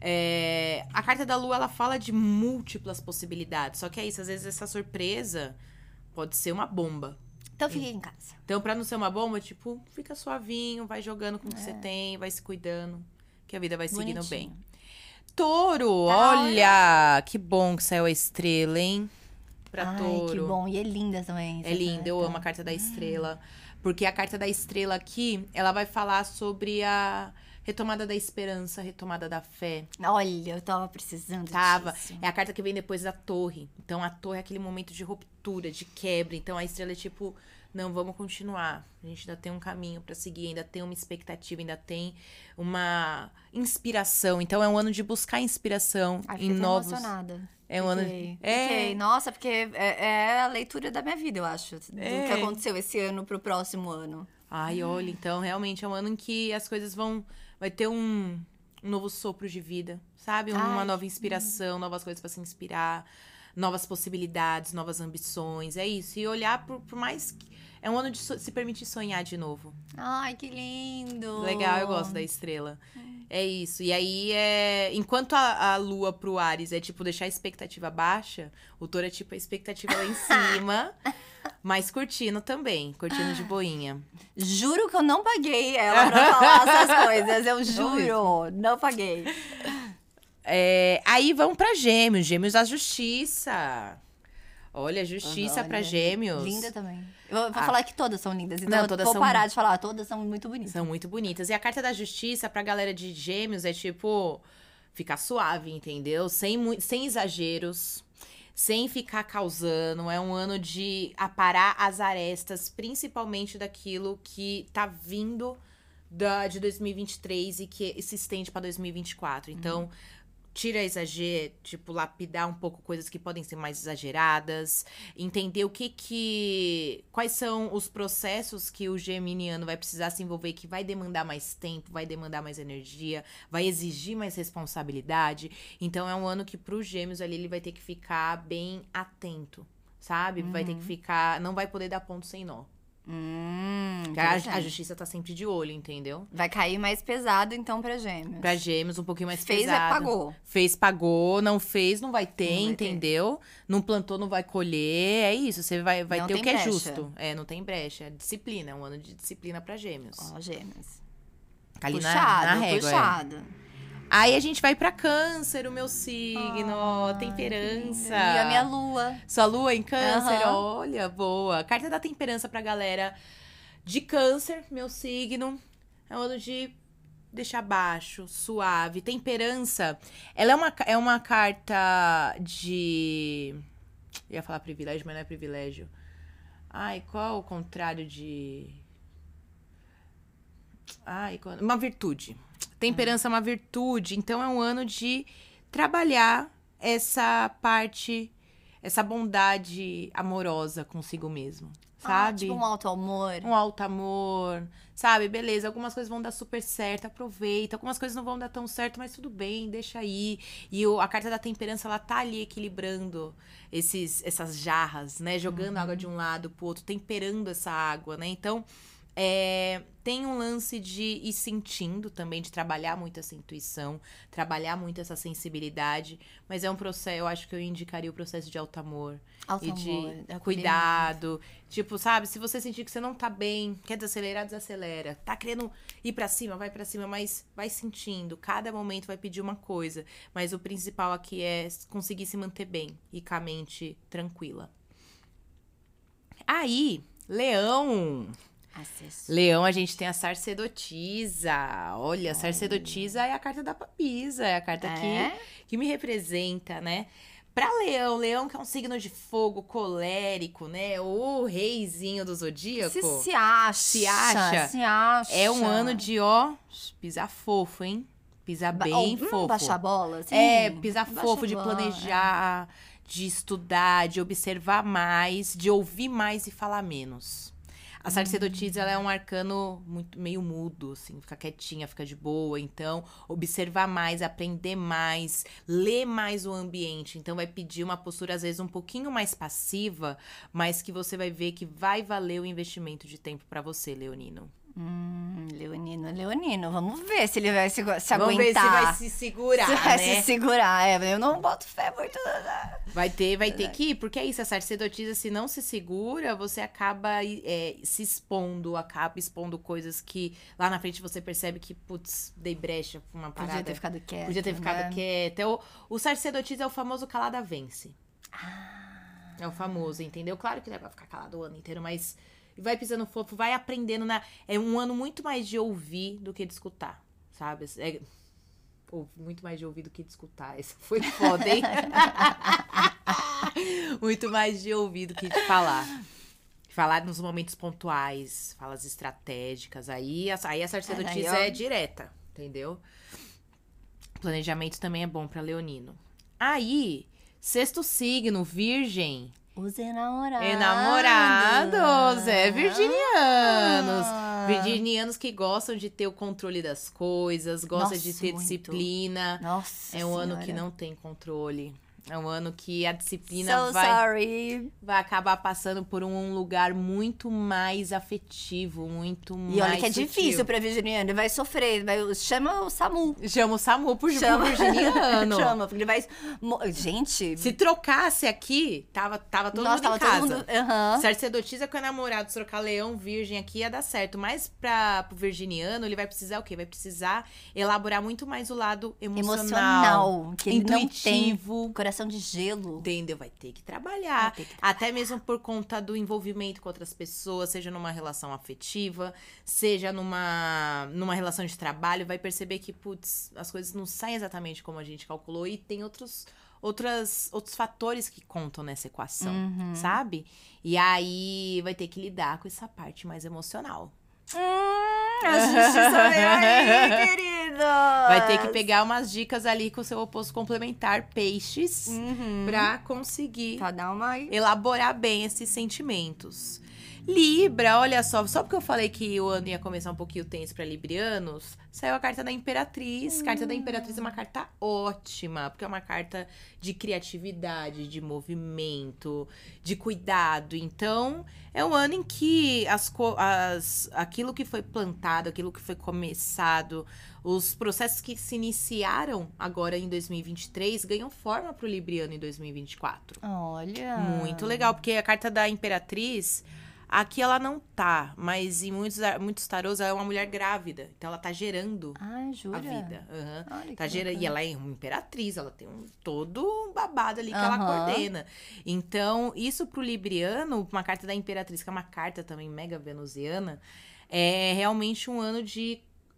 a carta da Lua, ela fala de múltiplas possibilidades. Só que é isso, às vezes essa surpresa pode ser uma bomba. Então fica em casa. Então, pra não ser uma bomba, tipo, fica suavinho, vai jogando com o que você tem, vai se cuidando, que a vida vai seguindo bem. Touro, olha! Que bom que saiu a estrela, hein? Pra Touro. Ai, que bom. E é linda também. É linda, eu amo a carta da estrela. Porque a carta da estrela aqui, ela vai falar sobre a retomada da esperança, retomada da fé. Olha, eu tava precisando disso. É a carta que vem depois da torre. Então, a torre é aquele momento de ruptura, de quebra. Então, a estrela é tipo, não, vamos continuar. A gente ainda tem um caminho pra seguir, ainda tem uma expectativa, ainda tem uma inspiração. Então, é um ano de buscar inspiração em novos... emocionada. É um ano... Fiquei. Nossa, porque é a leitura da minha vida, eu acho. Do que aconteceu esse ano pro próximo ano. Ai, olha, então, realmente é um ano em que as coisas vai ter um novo sopro de vida, sabe? Uma nova inspiração, novas coisas pra se inspirar, novas possibilidades, novas ambições, é isso. E olhar por mais... É um ano de se permitir sonhar de novo. Ai, que lindo! Legal, eu gosto da estrela. É isso. E aí, enquanto a Lua pro Áries é, tipo, deixar a expectativa baixa, o Touro é, tipo, a expectativa lá em cima, mas curtindo também. Curtindo de boinha. Juro que eu não paguei ela pra falar essas coisas. Eu juro, não paguei. Aí vamos pra Gêmeos. Gêmeos da Justiça. Olha, justiça pra Gêmeos. Linda também. Eu vou falar que todas são lindas. Então todas vou são... parar de falar. Todas são muito bonitas. São muito bonitas. E a carta da justiça pra galera de Gêmeos é tipo... Ficar suave, entendeu? Sem exageros. sem ficar causando. É um ano de aparar as arestas, principalmente daquilo que tá vindo de 2023 e que se estende pra 2024. Então, tira exagero, tipo, lapidar um pouco coisas que podem ser mais exageradas, entender quais são os processos que o geminiano vai precisar se envolver, que vai demandar mais tempo, vai demandar mais energia, vai exigir mais responsabilidade. Então, é um ano que pro Gêmeos ali, ele vai ter que ficar bem atento, sabe? Vai ter que ficar, não vai poder dar ponto sem nó. Porque a justiça tá sempre de olho, entendeu? Vai cair mais pesado, então, pra Gêmeos. Pra Gêmeos, um pouquinho mais Fez, pesado. pagou. Fez, pagou. Não fez, não vai ter, Não vai entendeu? Não plantou, não vai colher. É isso, você vai Não ter o tem que é brecha. justo. É, não tem brecha. Disciplina, é um ano de disciplina pra Gêmeos. Ó, Gêmeos. Tá ali Puxado, na régua. puxado. Aí a gente vai pra Câncer, o meu signo, ó, Ai, temperança. E a minha lua. Sua lua em Câncer, Aham. olha, boa. Carta da temperança pra galera de Câncer, meu signo. É um ano de deixar baixo, suave. Temperança, ela é uma carta de... Eu ia falar privilégio, mas não é privilégio. Ai, qual é o contrário de... Uma virtude. Temperança é uma virtude, então é um ano de trabalhar essa parte, essa bondade amorosa consigo mesmo, sabe? Tipo um alto amor. Um alto amor, sabe? Beleza, algumas coisas vão dar super certo, aproveita. Algumas coisas não vão dar tão certo, mas tudo bem, deixa aí. E a carta da temperança, ela tá ali equilibrando essas jarras, né? Jogando água de um lado pro outro, temperando essa água, né? Então, tem um lance de ir sentindo também, de trabalhar muito essa intuição, trabalhar muito essa sensibilidade, mas é um processo, eu acho que eu indicaria o processo de alto amor. Alto e amor, de é o cuidado. Tipo, sabe, se você sentir que você não tá bem, quer desacelerar, desacelera. Tá querendo ir pra cima, vai pra cima, mas vai sentindo. Cada momento vai pedir uma coisa. Mas o principal aqui é conseguir se manter bem e com a mente tranquila. Aí, Leão. Leão, a gente tem a sacerdotisa. Olha, a sacerdotisa é a carta da papisa. É a carta que me representa, né? Pra Leão que é um signo de fogo, colérico, né? O reizinho do zodíaco. Se acha. Se acha. Se acha. É um ano de, pisar fofo, hein? Pisar bem fofo. Baixar a bola, assim. Pisar fofo, de planejar, de estudar, de observar mais, de ouvir mais e falar menos. A sacerdotisa, ela é um arcano meio mudo, assim, fica quietinha, fica de boa. Então, observar mais, aprender mais, ler mais o ambiente. Então, vai pedir uma postura, às vezes, um pouquinho mais passiva, mas que você vai ver que vai valer o investimento de tempo pra você, leonino. Leonino. Vamos ver se ele vai se Vamos aguentar. ver se vai se segurar, Se vai né? se segurar. Eu não boto fé muito. Vai ter que ir, porque é isso, a sacerdotisa, se não se segura, você acaba se expondo, acaba expondo coisas que lá na frente você percebe que, putz, dei brecha pra uma parada. Podia ter ficado quieta. Podia ter ficado quieta. O sacerdotisa é o famoso calada vence. É o famoso, entendeu? Claro que não é pra ficar calado o ano inteiro, mas vai pisando fofo, vai aprendendo. É um ano muito mais de ouvir do que de escutar, sabe? Muito mais de ouvir do que de escutar. Essa foi foda, hein? Muito mais de ouvir do que de falar. Falar nos momentos pontuais, falas estratégicas. Aí a sacerdotisa é direta, entendeu? Planejamento também é bom pra leonino. Aí, sexto signo, virgem. Os enamorados. Enamorados, virginianos. Virginianos que gostam de ter o controle das coisas, gostam de ter disciplina. Nossa É um ano Senhora. que não tem controle. É um ano que a disciplina sorry. vai acabar passando por um lugar muito mais afetivo, muito mais E olha que é sutil. difícil pra virginiano. Ele vai sofrer. Chama o SAMU. Chama o SAMU pro virginiano. Chama, porque ele vai... Gente... Se trocasse aqui, tava todo mundo em casa. Sacerdotisa com namorado, se trocar leão, virgem aqui, ia dar certo. Mas pro virginiano, ele vai precisar o quê? Vai precisar elaborar muito mais o lado emocional que ele intuitivo. Não tem coração de gelo. Entendeu? Vai ter que trabalhar. Até mesmo por conta do envolvimento com outras pessoas, seja numa relação afetiva, seja numa relação de trabalho, vai perceber que, putz, as coisas não saem exatamente como a gente calculou e tem outros outros fatores que contam nessa equação, sabe? E aí vai ter que lidar com essa parte mais emocional. A justiça veio aí, querido! Vai ter que pegar umas dicas ali com o seu oposto complementar, peixes, pra conseguir Pra dar uma... elaborar bem esses sentimentos. Libra, olha só porque eu falei que o ano ia começar um pouquinho tenso pra librianos, saiu a carta da Imperatriz. Carta da Imperatriz é uma carta ótima, porque é uma carta de criatividade, de movimento, de cuidado. Então, é um ano em que aquilo que foi plantado, aquilo que foi começado, os processos que se iniciaram agora em 2023 ganham forma pro libriano em 2024. Olha! Muito legal, porque a carta da Imperatriz... Aqui ela não tá, mas em muitos tarôs ela é uma mulher grávida. Então ela tá gerando jura? a vida. Olha, tá gerando, e ela é uma imperatriz, ela tem todo um babado ali que ela coordena. Então, isso pro libriano, uma carta da Imperatriz, que é uma carta também mega venusiana, é realmente um ano de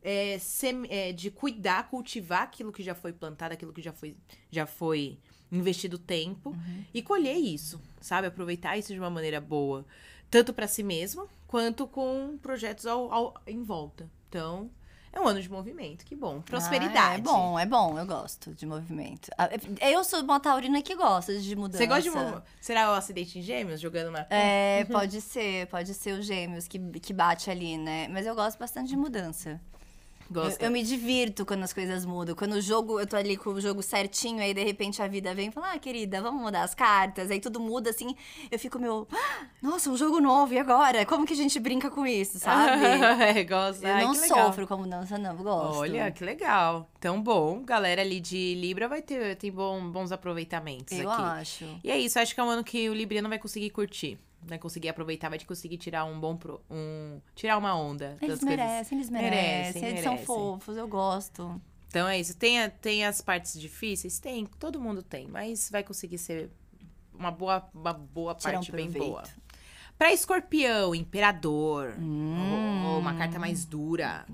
cuidar, cultivar aquilo que já foi plantado, aquilo que já foi investido tempo e colher isso, sabe? Aproveitar isso de uma maneira boa. Tanto para si mesmo, quanto com projetos em volta. Então, é um ano de movimento, que bom. Prosperidade. É bom, eu gosto de movimento. Eu sou uma taurina que gosta de mudança. Você gosta de movimento? Será o acidente em Gêmeos, jogando na... Pode ser o Gêmeos que bate ali, né? Mas eu gosto bastante de mudança. Eu me divirto quando as coisas mudam. Quando eu tô ali com o jogo certinho, aí de repente a vida vem e fala, querida, vamos mudar as cartas. Aí tudo muda, assim, eu fico nossa, um jogo novo, e agora? Como que a gente brinca com isso, sabe? Gosto. Eu não sofro com mudança, não, eu gosto. Olha, que legal. Então, bom, galera ali de Libra tem bons aproveitamentos aqui. Eu acho. E é isso, acho que é um ano que o libriano vai conseguir curtir. Vai conseguir aproveitar, vai conseguir tirar tirar uma onda. Eles merecem. Eles são fofos, eu gosto. Então é isso. Tem as partes difíceis? Tem, todo mundo tem. Mas vai conseguir ser uma boa parte bem boa. Pra Escorpião, Imperador. Ou uma carta mais dura.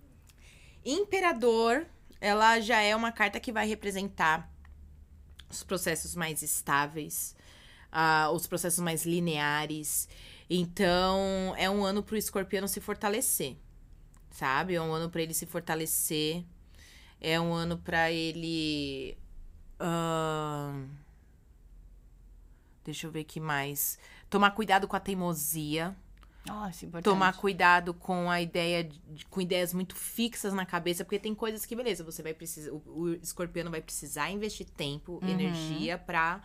Imperador, ela já é uma carta que vai representar os processos mais estáveis. Os processos mais lineares. Então, é um ano pro escorpiano se fortalecer, sabe? É um ano pra ele se fortalecer. É um ano pra ele... deixa eu ver aqui mais. Tomar cuidado com a teimosia. Isso é importante. Tomar cuidado com a ideia com ideias muito fixas na cabeça, porque tem coisas que, beleza, você vai precisar... O escorpiano vai precisar investir tempo, energia pra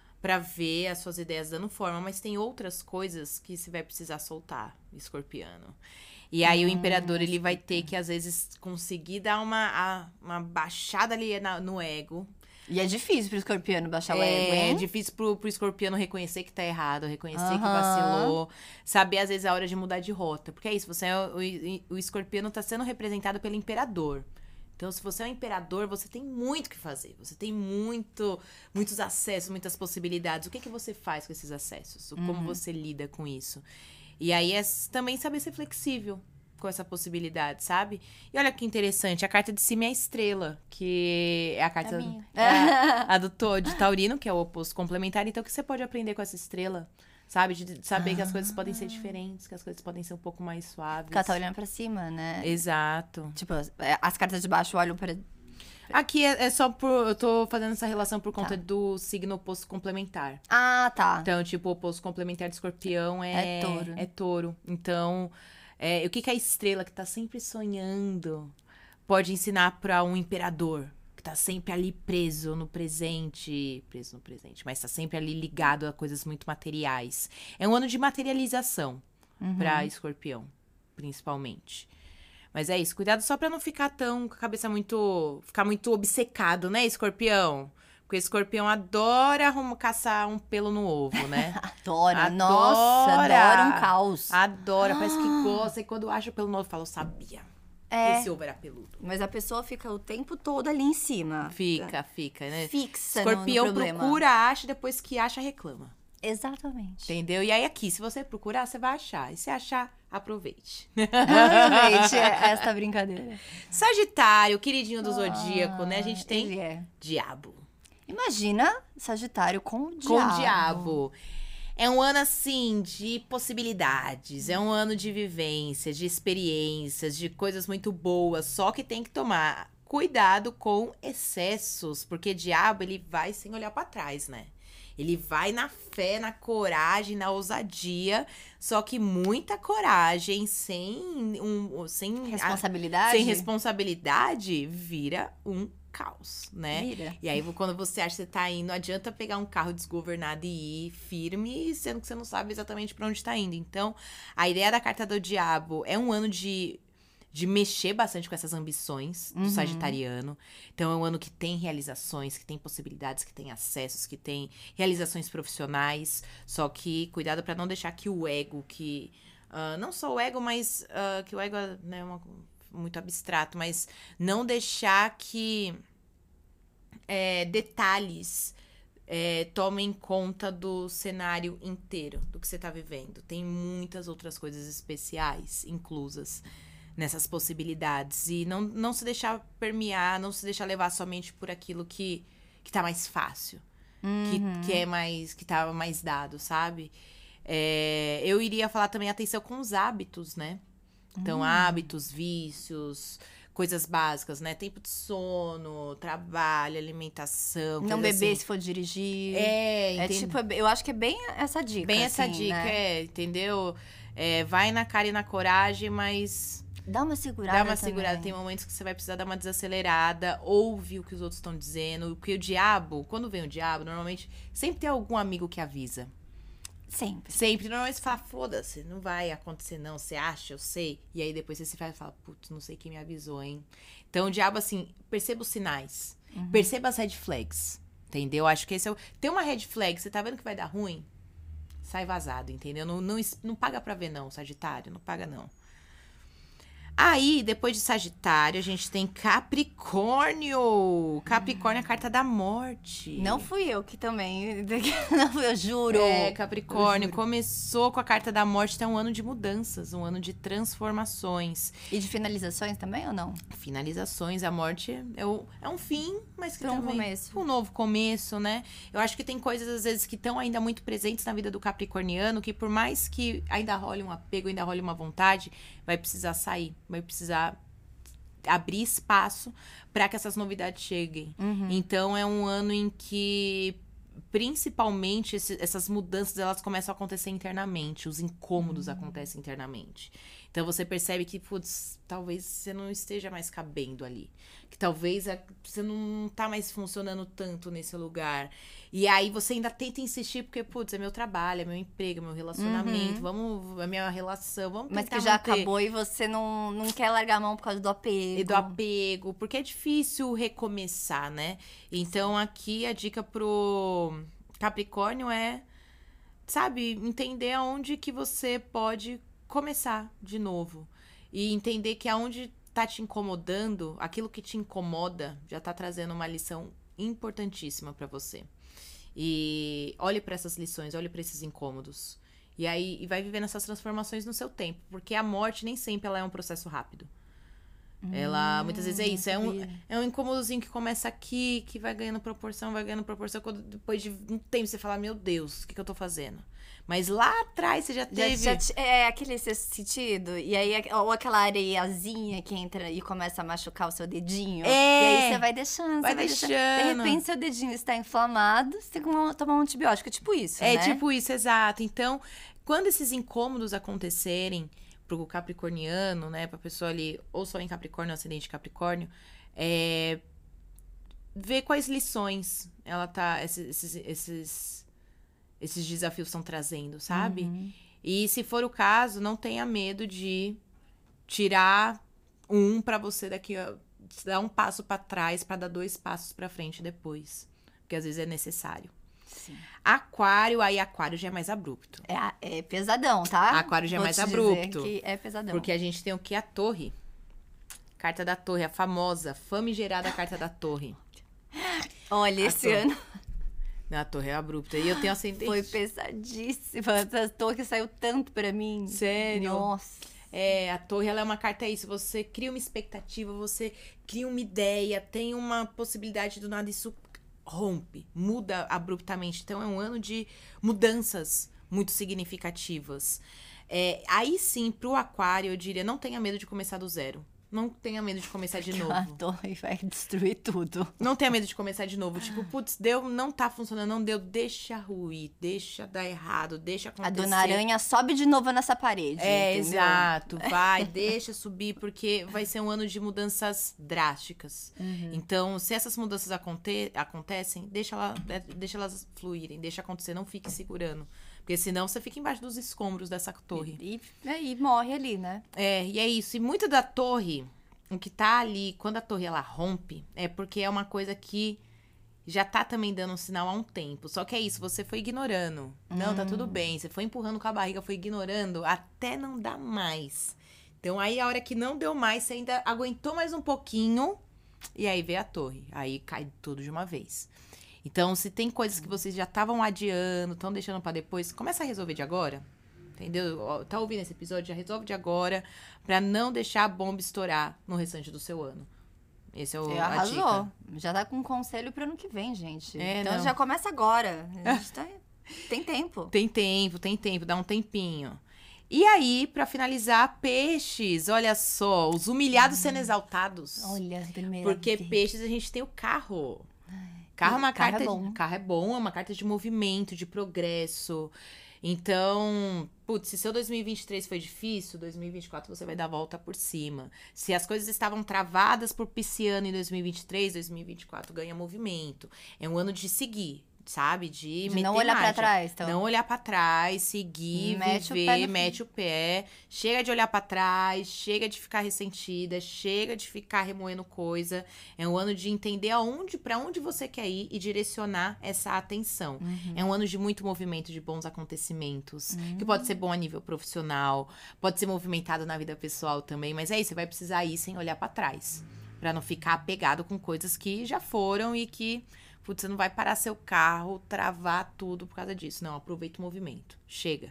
ver as suas ideias dando forma, mas tem outras coisas que você vai precisar soltar, escorpiano. E aí o imperador, ele vai ter que, às vezes, conseguir dar uma baixada ali no ego. E é difícil pro escorpiano baixar o ego, hein? É difícil pro escorpiano reconhecer que tá errado, reconhecer que vacilou, saber, às vezes, a hora de mudar de rota. Porque é isso, o escorpiano tá sendo representado pelo imperador. Então, se você é um imperador, você tem muito o que fazer. Você tem muitos acessos, muitas possibilidades. O que você faz com esses acessos? Como você lida com isso? E aí, é também saber ser flexível com essa possibilidade, sabe? E olha que interessante, a carta de cima é a estrela, que é a carta... a do de Taurino, que é o oposto complementar. Então, o que você pode aprender com essa estrela? Sabe? De saber que as coisas podem ser diferentes, que as coisas podem ser um pouco mais suaves. Ficar tá olhando pra cima, né? Exato. Tipo, as cartas de baixo olham pra... Aqui é só eu tô fazendo essa relação por conta do signo oposto complementar. Tá. Então, tipo, o oposto complementar de escorpião é touro. É touro. Então, o que a estrela que tá sempre sonhando pode ensinar pra um imperador? Tá sempre ali preso no presente, mas tá sempre ali ligado a coisas muito materiais. É um ano de materialização pra escorpião, principalmente. Mas é isso, cuidado só pra não ficar com a cabeça ficar muito obcecado, né, escorpião? Porque escorpião adora caçar um pelo no ovo, né? Adora, nossa, adora um caos. Adora, parece que gosta, e quando acha pelo no ovo, fala, eu sabia. Esse ovo era peludo. Mas a pessoa fica o tempo todo ali em cima. Fica, né? Fixa Escorpião no problema. Procura, acha, depois que acha, reclama. Exatamente. Entendeu? E aí aqui, se você procurar, você vai achar. E se achar, aproveite. Aproveite esta brincadeira. Sagitário, queridinho do zodíaco, né? A gente tem ele é. Diabo. Imagina Sagitário com o diabo. Com o diabo. É um ano, assim, de possibilidades. É um ano de vivências, de experiências, de coisas muito boas. Só que tem que tomar cuidado com excessos. Porque diabo, ele vai sem olhar pra trás, né? Ele vai na fé, na coragem, na ousadia. Só que muita coragem sem Responsabilidade? sem responsabilidade vira um caos, né? Vira. E aí, quando você acha que você tá indo, não adianta pegar um carro desgovernado e ir firme, sendo que você não sabe exatamente pra onde tá indo. Então, a ideia da carta do diabo é um ano de mexer bastante com essas ambições do sagitariano. Então, é um ano que tem realizações, que tem possibilidades, que tem acessos, que tem realizações profissionais. Só que cuidado pra não deixar que o ego, não só o ego, mas que o ego né, é muito abstrato, mas não deixar que detalhes tomem conta do cenário inteiro, do que você tá vivendo. Tem muitas outras coisas especiais inclusas nessas possibilidades. E não se deixar permear, não se deixar levar somente por aquilo que tá mais fácil. Que tá mais dado, sabe? Eu iria falar também atenção com os hábitos, né? Então, hábitos, vícios, coisas básicas, né? Tempo de sono, trabalho, alimentação. Não beber se for dirigir. Tipo, eu acho que é bem essa dica. Bem assim, essa dica, né? Entendeu? Vai na cara e na coragem, mas dá uma segurada. Dá uma segurada. Também. Tem momentos que você vai precisar dar uma desacelerada, ouve o que os outros estão dizendo. Porque o diabo, quando vem o diabo, normalmente sempre tem algum amigo que avisa. Sempre. Normalmente você fala, foda-se, não vai acontecer não. Você acha, eu sei. E aí depois você se faz e fala, putz, não sei quem me avisou, hein? Então o diabo, assim, perceba os sinais. Perceba as red flags. Entendeu? Acho que esse é o... Tem uma red flag, você tá vendo que vai dar ruim? Sai vazado, entendeu? Não paga pra ver não, Sagitário. Não paga não. Aí, depois de Sagitário, a gente tem Capricórnio. Capricórnio é a carta da morte. Não fui eu que também. Não, eu juro. Capricórnio começou com a carta da morte. Então é um ano de mudanças, um ano de transformações. E de finalizações também ou não? Finalizações, a morte é um fim, mas que também... começo. Um novo começo, né? Eu acho que tem coisas, às vezes, que estão ainda muito presentes na vida do capricorniano, que por mais que ainda role um apego, ainda role uma vontade, vai precisar sair. Vai precisar abrir espaço para que essas novidades cheguem. Então, é um ano em que, principalmente, essas mudanças, elas começam a acontecer internamente. Os incômodos acontecem internamente. Então, você percebe que, putz, talvez você não esteja mais cabendo ali. Que talvez você não tá mais funcionando tanto nesse lugar. E aí, você ainda tenta insistir, porque, putz, é meu trabalho, é meu emprego, é meu relacionamento, a minha relação, vamos tentar Mas que já manter. acabou e você não quer largar a mão por causa do apego. E do apego, porque é difícil recomeçar, né? Então, aqui, a dica pro Capricórnio é, sabe, entender aonde que você pode começar de novo. E entender que aonde tá te incomodando, aquilo que te incomoda, já tá trazendo uma lição importantíssima pra você. E olhe pra essas lições, olhe pra esses incômodos. E aí vai vivendo essas transformações no seu tempo. Porque a morte nem sempre ela é um processo rápido. Ela, muitas vezes é isso. É um incômodozinho que começa aqui, que vai ganhando proporção. Quando depois de um tempo você fala, meu Deus, o que eu tô fazendo? Mas lá atrás você já teve... É aquele sexto sentido. E aí, ou aquela areiazinha que entra e começa a machucar o seu dedinho. E aí você vai deixando, vai deixando. De repente, seu dedinho está inflamado, você tem que tomar um antibiótico. É tipo isso, né? É tipo isso, exato. Então, quando esses incômodos acontecerem pro capricorniano, né, pra pessoa ali, ou só em Capricórnio, ou ascendente Capricórnio, ver quais lições ela tá, esses desafios estão trazendo, sabe? E se for o caso, não tenha medo de tirar pra você daqui, dar um passo pra trás pra dar 2 passos pra frente depois. Porque às vezes é necessário. Sim. Aquário já é mais abrupto. É pesadão, tá? Aquário já é mais abrupto. Que é pesadão. Porque a gente tem o que? A torre. Carta da torre, a famosa, famigerada carta da torre. Olha, esse ano... A torre é abrupta. E eu tenho ascendente. Foi pesadíssima. Essa torre saiu tanto pra mim. Sério? Nossa. A torre, ela é uma carta, isso. Você cria uma expectativa, você cria uma ideia, tem uma possibilidade do nada, isso rompe, muda abruptamente. Então, é um ano de mudanças muito significativas. Aí sim, pro aquário, eu diria, não tenha medo de começar do zero. Não tenha medo de começar de novo. A torre vai destruir tudo. Não tenha medo de começar de novo. Tipo, putz, não tá funcionando, não deu, deixa ruir, deixa dar errado, deixa acontecer. A Dona Aranha sobe de novo nessa parede, entendeu? Exato. Vai, deixa subir, porque vai ser um ano de mudanças drásticas. Então, se essas mudanças acontecem, deixa elas fluírem, deixa acontecer, não fique segurando. Porque senão você fica embaixo dos escombros dessa torre. E aí morre ali, né? E é isso. E muito da torre, o que tá ali, quando a torre ela rompe, é porque é uma coisa que já tá também dando um sinal há um tempo. Só que é isso, você foi ignorando. Não, tá tudo bem. Você foi empurrando com a barriga, foi ignorando até não dar mais. Então aí a hora que não deu mais, você ainda aguentou mais um pouquinho. E aí veio a torre. Aí cai tudo de uma vez. Então, se tem coisas que vocês já estavam adiando, estão deixando pra depois, começa a resolver de agora. Entendeu? Tá ouvindo esse episódio? Já resolve de agora, pra não deixar a bomba estourar no restante do seu ano. Esse é Você a arrasou. dica. Já tá com um conselho pro ano que vem, gente. Então não. já começa agora. A gente tem tempo. Tem tempo, dá um tempinho. E aí, pra finalizar, peixes. Olha só, os humilhados sendo exaltados. Olha, primeira Porque vez. peixes a gente tem o carro. Carro é uma Carro carta. é bom. Carro é bom, é uma carta de movimento, de progresso. Então, putz, se seu 2023 foi difícil, 2024 você vai dar a volta por cima. Se as coisas estavam travadas por pisciano em 2023, 2024 ganha movimento. É um ano de seguir, sabe? De meter não olhar pra marcha. trás, então. Não olhar pra trás, seguir, Mete o viver, pé no mete o pé. Chega de olhar pra trás, chega de ficar ressentida, chega de ficar remoendo coisa. É um ano de entender pra onde você quer ir e direcionar essa atenção. É um ano de muito movimento, de bons acontecimentos. Que pode ser bom a nível profissional, pode ser movimentado na vida pessoal também. Mas é isso, você vai precisar ir sem olhar pra trás. Pra não ficar apegado com coisas que já foram e que... Putz, você não vai parar seu carro, travar tudo por causa disso. Não, aproveita o movimento. Chega.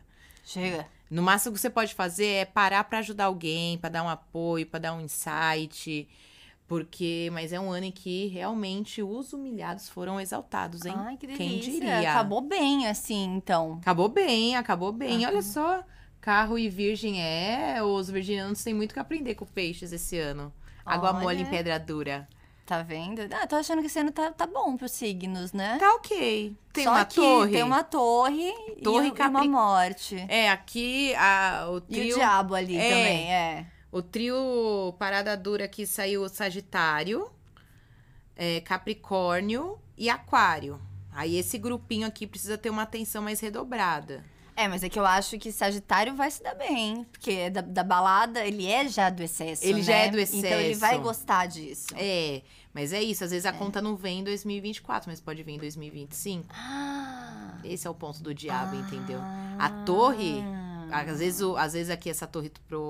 No máximo que você pode fazer é parar pra ajudar alguém, pra dar um apoio, pra dar um insight. Mas é um ano em que realmente os humilhados foram exaltados, hein? Ai, que delícia. Quem diria? Acabou bem, assim, então. Acabou bem. Olha só, carro e virgem os virginianos têm muito que aprender com peixes esse ano. Água Olha. mole em pedra dura. Tá vendo? Tô achando que esse ano tá bom pros signos, né? Tá ok. Tem Só uma que torre. tem uma torre e uma morte. Aqui o trio... E o diabo ali também, O trio Parada Dura aqui saiu Sagitário, Capricórnio e Aquário. Aí esse grupinho aqui precisa ter uma atenção mais redobrada. Mas é que eu acho que Sagitário vai se dar bem. Porque da balada, ele é já do excesso, Ele né? já é do excesso. Então ele vai gostar disso. Mas é isso. Às vezes a conta não vem em 2024, mas pode vir em 2025. Esse é o ponto do diabo, entendeu? A torre... Às vezes aqui essa torre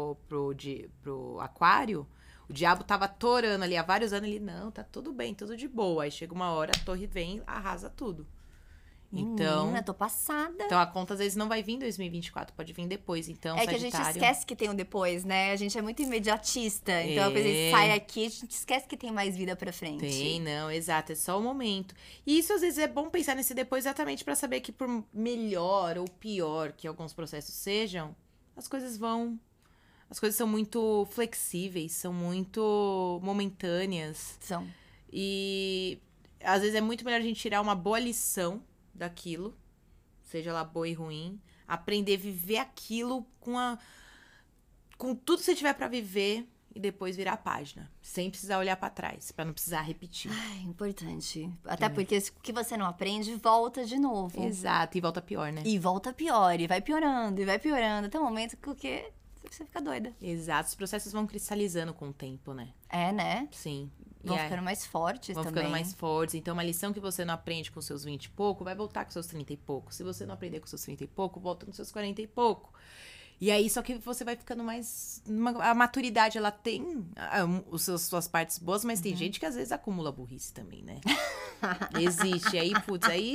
pro Aquário, o diabo tava torando ali há vários anos. Ele, não, tá tudo bem, tudo de boa. Aí chega uma hora, a torre vem e arrasa tudo. Então, Menina, tô passada. Então a conta às vezes não vai vir em 2024, pode vir depois. Então, É que a gente esquece que tem um depois, né? A gente é muito imediatista. Então, às vezes sai aqui, a gente esquece que tem mais vida pra frente. Tem, não, exato. É só o momento. E isso, às vezes, é bom pensar nesse depois exatamente pra saber que por melhor ou pior que alguns processos sejam, as coisas são muito flexíveis, são muito momentâneas. São. E às vezes é muito melhor a gente tirar uma boa lição daquilo, seja ela boa e ruim, aprender a viver aquilo com tudo que você tiver pra viver e depois virar a página, sem precisar olhar pra trás, pra não precisar repetir. Importante. Até porque o que você não aprende, volta de novo. Exato, e volta pior, né? E volta pior, e vai piorando, até o momento que você fica doida. Exato, os processos vão cristalizando com o tempo, né? Né? Sim. Vão ficando mais fortes vão também. ficando mais fortes. Então, uma lição que você não aprende com seus 20 e pouco, vai voltar com seus 30 e pouco. Se você não aprender com seus 30 e pouco, volta com seus 40 e pouco. E aí, só que você vai ficando mais... A maturidade, ela tem suas partes boas, mas tem gente que às vezes acumula burrice também, né? Existe. Aí, putz, aí...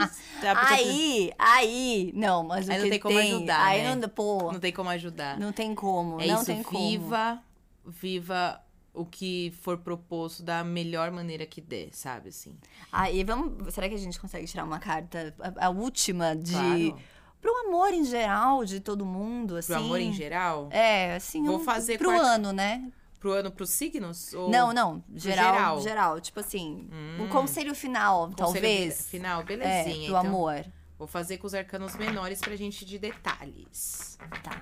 Não, mas o aí que não tem como ajudar, aí né? não, pô, não tem como ajudar. não tem como, É não isso, tem como. viva o que for proposto da melhor maneira que der, sabe, assim. E vamos... Será que a gente consegue tirar uma carta, a última, Claro. pro amor em geral, de todo mundo, assim? Pro amor em geral? Assim, Vou fazer pro ano, né? Pro ano, pros signos? Ou... Não, geral. geral. Tipo assim, um conselho final, talvez. Final, belezinha. Pro amor. Vou fazer com os arcanos menores pra gente de detalhes. Tá.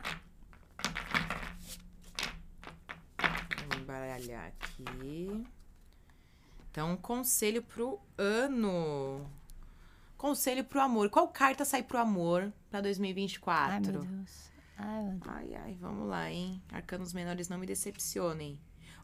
Vamos embaralhar aqui. Então, conselho pro ano. Conselho pro amor. Qual carta sai pro amor pra 2024? Ai, meu Deus. Ai, meu Deus. Ai, vamos lá, hein? Arcanos menores, não me decepcionem.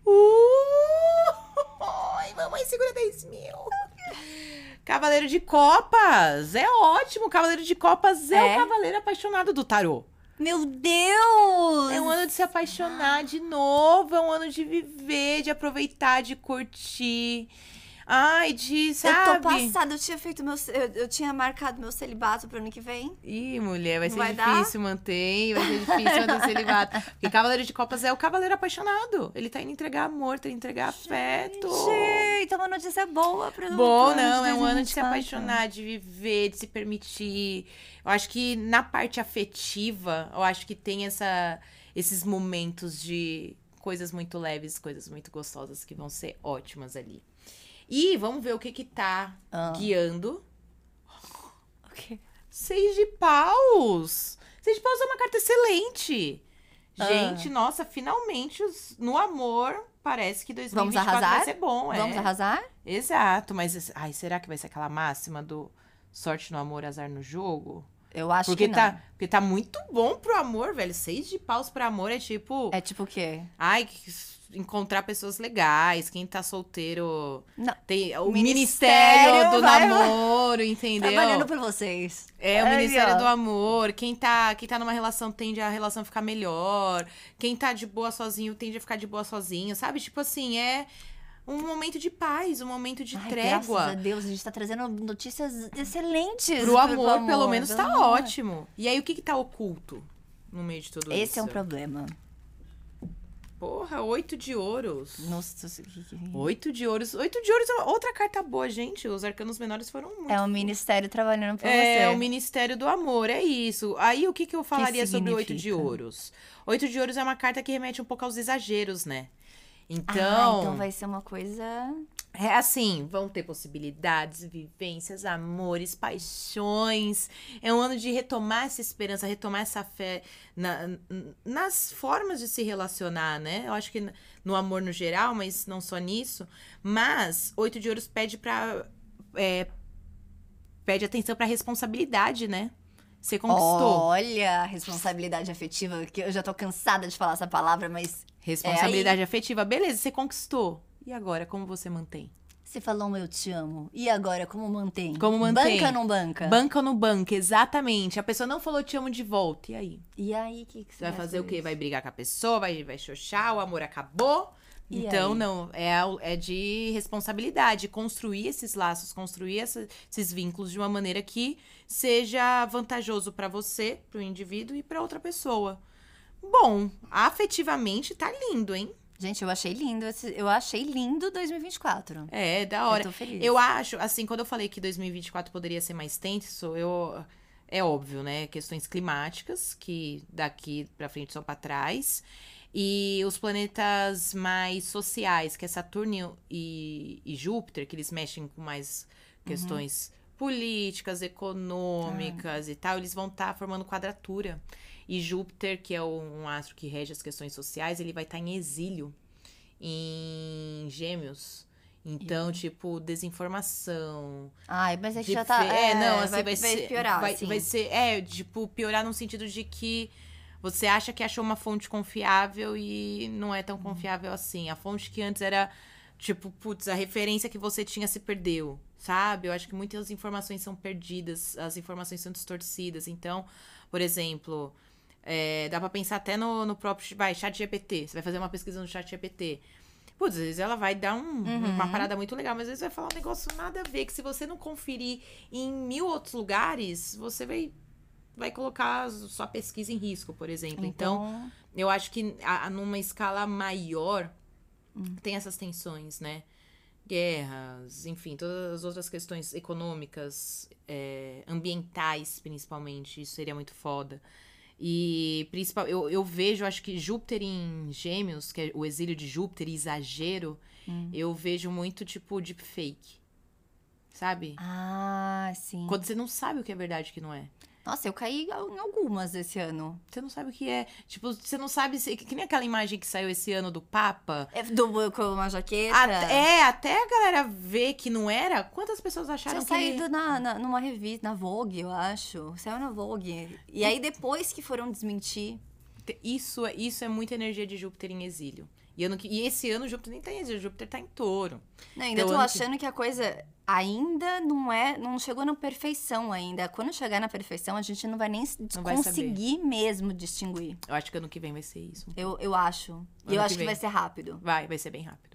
Ai, mamãe, segura 10 mil. Cavaleiro de Copas. É ótimo. Cavaleiro de Copas é o cavaleiro apaixonado do tarô. Meu Deus! É um ano de se apaixonar de novo. É um ano de viver, de aproveitar, de curtir. Ai, sabe? Eu tô passada, eu tinha marcado meu celibato pro ano que vem. Ih, mulher, vai ser Vai difícil manter, hein? Vai ser difícil manter o celibato. Porque Cavaleiro de Copas é o cavaleiro apaixonado. Ele tá indo entregar amor, tá indo entregar afeto. Então uma notícia boa pro Bom, ano não, de é um ano de se 2024. apaixonar, de viver, de se permitir. Eu acho que na parte afetiva, eu acho que tem esses momentos de coisas muito leves, coisas muito gostosas que vão ser ótimas ali. E vamos ver o que tá guiando. Ok. 6 de paus. 6 de paus é uma carta excelente. Gente, nossa, finalmente no amor parece que 2024 vai ser bom. Vamos arrasar? Exato, mas será que vai ser aquela máxima do sorte no amor, azar no jogo? Eu acho que não. Porque tá muito bom pro amor, velho. 6 de paus pro amor é tipo... É tipo o quê? Encontrar pessoas legais, quem tá solteiro... Não. Tem o Ministério Ministério do vai- Namoro, entendeu? Trabalhando por vocês. É, o Aí, Ministério ó. do Amor. Quem tá numa relação tende a relação ficar melhor. Quem tá de boa sozinho tende a ficar de boa sozinho, sabe? Tipo assim, é um momento de paz, um momento de Ai, trégua. graças a Deus, a gente tá trazendo notícias excelentes. Pro amor, pelo menos pelo tá amor. ótimo. E aí, o que tá oculto no meio de tudo isso? Esse é um problema. Porra, 8 de ouros. Nossa, 8 de ouros. 8 de ouros é outra carta boa, gente. Os arcanos menores foram muito... é o ministério trabalhando por você. É, o Ministério do Amor, é isso. Aí, o que eu falaria sobre o 8 de significa? ouros? 8 de ouros é uma carta que remete um pouco aos exageros, né? Então... então vai ser uma coisa... É assim, vão ter possibilidades, vivências, amores, paixões. É um ano de retomar essa esperança, retomar essa fé nas formas de se relacionar, né? Eu acho que no amor no geral, mas não só nisso. Mas 8 de ouros pede atenção pra responsabilidade, né? Você conquistou. Olha, responsabilidade afetiva, que eu já tô cansada de falar essa palavra, mas... Responsabilidade afetiva, beleza, você conquistou. E agora, como você mantém? Você falou um eu te amo. E agora, como mantém? Como mantém? Banca ou não banca? Banca ou não banca, exatamente. A pessoa não falou te amo de volta, e aí? E aí, o que você Você vai fazer o quê? isso? Vai brigar com a pessoa, vai xoxar, o amor acabou. E Então, aí? não, é de responsabilidade, construir esses laços, construir esses vínculos de uma maneira que seja vantajoso pra você, pro indivíduo e pra outra pessoa. Bom, afetivamente tá lindo, hein? Gente, eu achei lindo 2024. É, da hora. Eu tô feliz. Eu acho, assim, quando eu falei que 2024 poderia ser mais tenso, é óbvio, né? Questões climáticas, que daqui pra frente são pra trás. E os planetas mais sociais, que é Saturno e Júpiter, que eles mexem com mais questões políticas, econômicas e tal, eles vão estar formando quadratura. E Júpiter, que é um astro que rege as questões sociais, ele vai estar em exílio em Gêmeos. Então, tipo, desinformação. Ai, mas é que de já tá... não, assim, vai ser... piorar, vai, assim. vai ser, tipo, piorar no sentido de que você acha que achou uma fonte confiável e não é tão confiável assim. A fonte que antes era, tipo, putz, a referência que você tinha se perdeu, sabe? Eu acho que muitas informações são perdidas, as informações são distorcidas. Então, por exemplo... dá pra pensar até no próprio chat GPT. Você vai fazer uma pesquisa no chat GPT. Putz, às vezes ela vai dar uma parada muito legal, mas às vezes vai falar um negócio nada a ver, que se você não conferir em 1000 outros lugares, você vai colocar sua pesquisa em risco, por exemplo. Então eu acho que numa escala maior, tem essas tensões, né? Guerras, enfim, todas as outras questões econômicas, ambientais, principalmente. Isso seria muito foda. E eu vejo, acho que Júpiter em Gêmeos, que é o exílio de Júpiter, exagero, eu vejo muito, tipo, deepfake. Sabe? Ah, sim. Quando você não sabe o que é verdade e o que não é. Nossa, eu caí em algumas esse ano. Você não sabe o que é. Tipo, você não sabe... Que nem aquela imagem que saiu esse ano do Papa. Com uma jaqueta. Até a galera ver que não era. Quantas pessoas acharam Tinha que... saído numa revista, na Vogue, eu acho. Saiu na Vogue. E aí, depois que foram desmentir... Isso é muita energia de Júpiter em exílio. E esse ano o Júpiter nem tá em exílio, Júpiter tá em Touro. Não, ainda tô achando que a coisa ainda não chegou na perfeição ainda. Quando chegar na perfeição, a gente não vai nem conseguir mesmo distinguir. Eu acho que ano que vem vai ser isso. Eu acho. E eu acho que vai ser rápido. Vai ser bem rápido.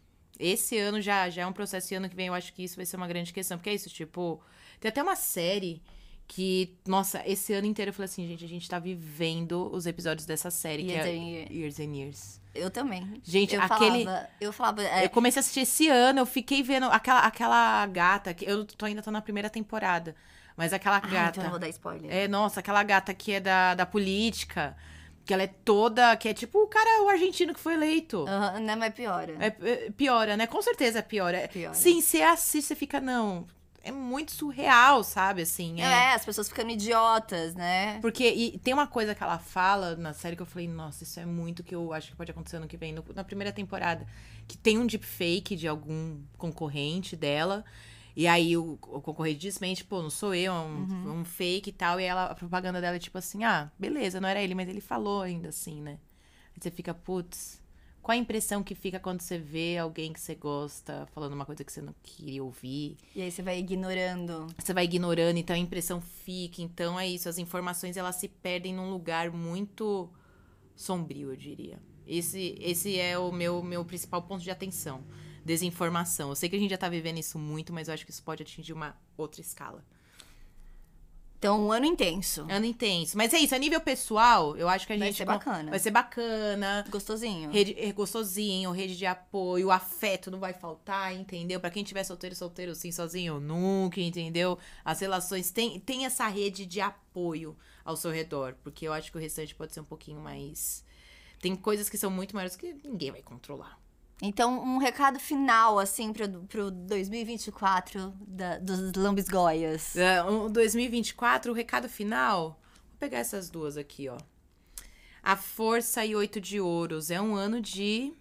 Esse ano já é um processo, e ano que vem eu acho que isso vai ser uma grande questão. Porque é isso, tipo... Tem até uma série que... Nossa, esse ano inteiro eu falei assim, gente, a gente tá vivendo os episódios dessa série. Years and Years. Eu também. Gente, eu falava... Eu comecei a assistir esse ano, eu fiquei vendo aquela gata, que eu ainda tô na primeira temporada, mas aquela gata... Então eu vou dar spoiler. Nossa, aquela gata que é da política, que ela é toda... Que é tipo o argentino que foi eleito. Né, mas piora. Piora, né? Com certeza piora. Piora. Sim, você assiste, você fica, não... É muito surreal, sabe, assim. As pessoas ficando idiotas, né? Porque e tem uma coisa que ela fala na série que eu falei, nossa, isso é muito que eu acho que pode acontecer ano que vem. Na primeira temporada, que tem um deepfake de algum concorrente dela. E aí o concorrente desmente, pô, não sou eu, é um fake e tal. E a propaganda dela é tipo assim, beleza, não era ele, mas ele falou ainda assim, né? Aí você fica, putz... Qual a impressão que fica quando você vê alguém que você gosta falando uma coisa que você não queria ouvir? E aí você vai ignorando. Você vai ignorando, então a impressão fica. Então é isso, as informações elas se perdem num lugar muito sombrio, eu diria. Esse é o meu principal ponto de atenção. Desinformação. Eu sei que a gente já tá vivendo isso muito, mas eu acho que isso pode atingir uma outra escala. Então, um ano intenso. Ano intenso. Mas é isso, a nível pessoal, eu acho que a gente... Vai ser bacana. Vai ser bacana. Gostosinho. Gostosinho, rede de apoio, afeto não vai faltar, entendeu? Pra quem tiver solteiro, sim, sozinho, nunca, entendeu? As relações, tem essa rede de apoio ao seu redor, porque eu acho que o restante pode ser um pouquinho mais... Tem coisas que são muito maiores que ninguém vai controlar. Então, um recado final, assim, pro 2024 dos lambisgoias. 2024, o recado final... Vou pegar essas duas aqui, ó. A Força e 8 de Ouros. É um ano de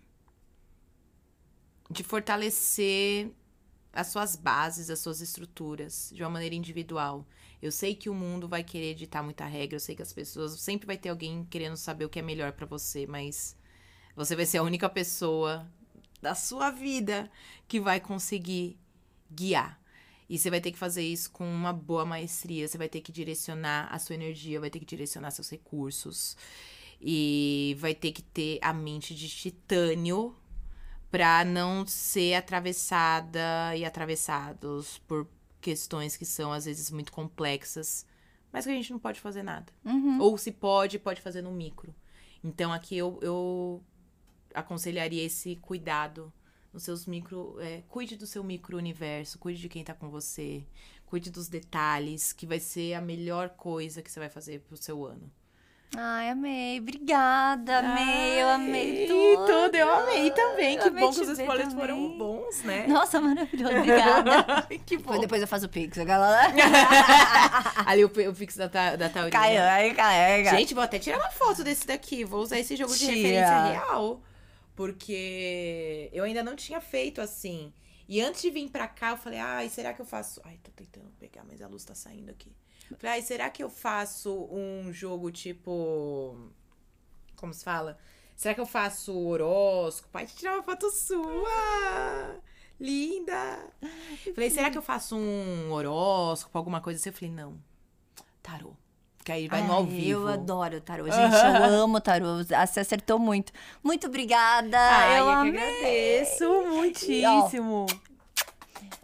fortalecer as suas bases, as suas estruturas, de uma maneira individual. Eu sei que o mundo vai querer ditar muita regra, eu sei que as pessoas... Sempre vai ter alguém querendo saber o que é melhor pra você, mas você vai ser a única pessoa da sua vida que vai conseguir guiar. E você vai ter que fazer isso com uma boa maestria, você vai ter que direcionar a sua energia, vai ter que direcionar seus recursos. E vai ter que ter a mente de titânio pra não ser atravessada e atravessados por questões que são, às vezes, muito complexas, mas que a gente não pode fazer nada. Ou se pode fazer no micro. Então, aqui eu aconselharia esse cuidado nos seus cuide do seu micro-universo, cuide de quem tá com você, cuide dos detalhes, que vai ser a melhor coisa que você vai fazer pro seu ano. Ai, amei. Obrigada, amei. Eu amei tudo. Eu amei também. Que bom que os spoilers foram bons, né? Nossa, maravilhoso. Obrigada. Que bom. Depois eu faço o Pix, galera. Ali o Pix da Taurina. Caiu, aí carrega. Gente, vou até tirar uma foto desse daqui. Vou usar esse jogo de referência real. Porque eu ainda não tinha feito assim. E antes de vir pra cá, eu falei, será que eu faço... Ai, tô tentando pegar, mas a luz tá saindo aqui. Falei, será que eu faço um jogo tipo... Como se fala? Será que eu faço horóscopo? Ai, tirar uma foto sua! Linda! Falei, será que eu faço um horóscopo, alguma coisa assim? Eu falei, não. Tarô. Porque aí vai no ao vivo. Eu adoro tarô. Gente, eu amo tarô. Você acertou muito. Muito obrigada. Ai, eu que amei. agradeço muitíssimo.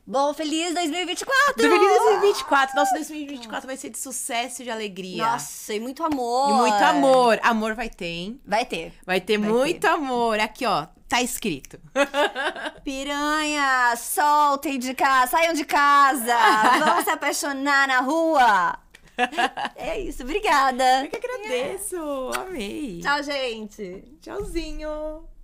Bom, feliz 2024! Feliz 2024. Nossa, 2024 vai ser de sucesso e de alegria. Nossa, e muito amor. E muito amor. Amor vai ter, hein? Vai ter. Vai ter muito amor. Aqui, ó. Tá escrito. Piranha, soltem de casa, saiam de casa. Vão se apaixonar na rua. É isso, obrigada. Eu que agradeço. Amei. Tchau, gente. Tchauzinho.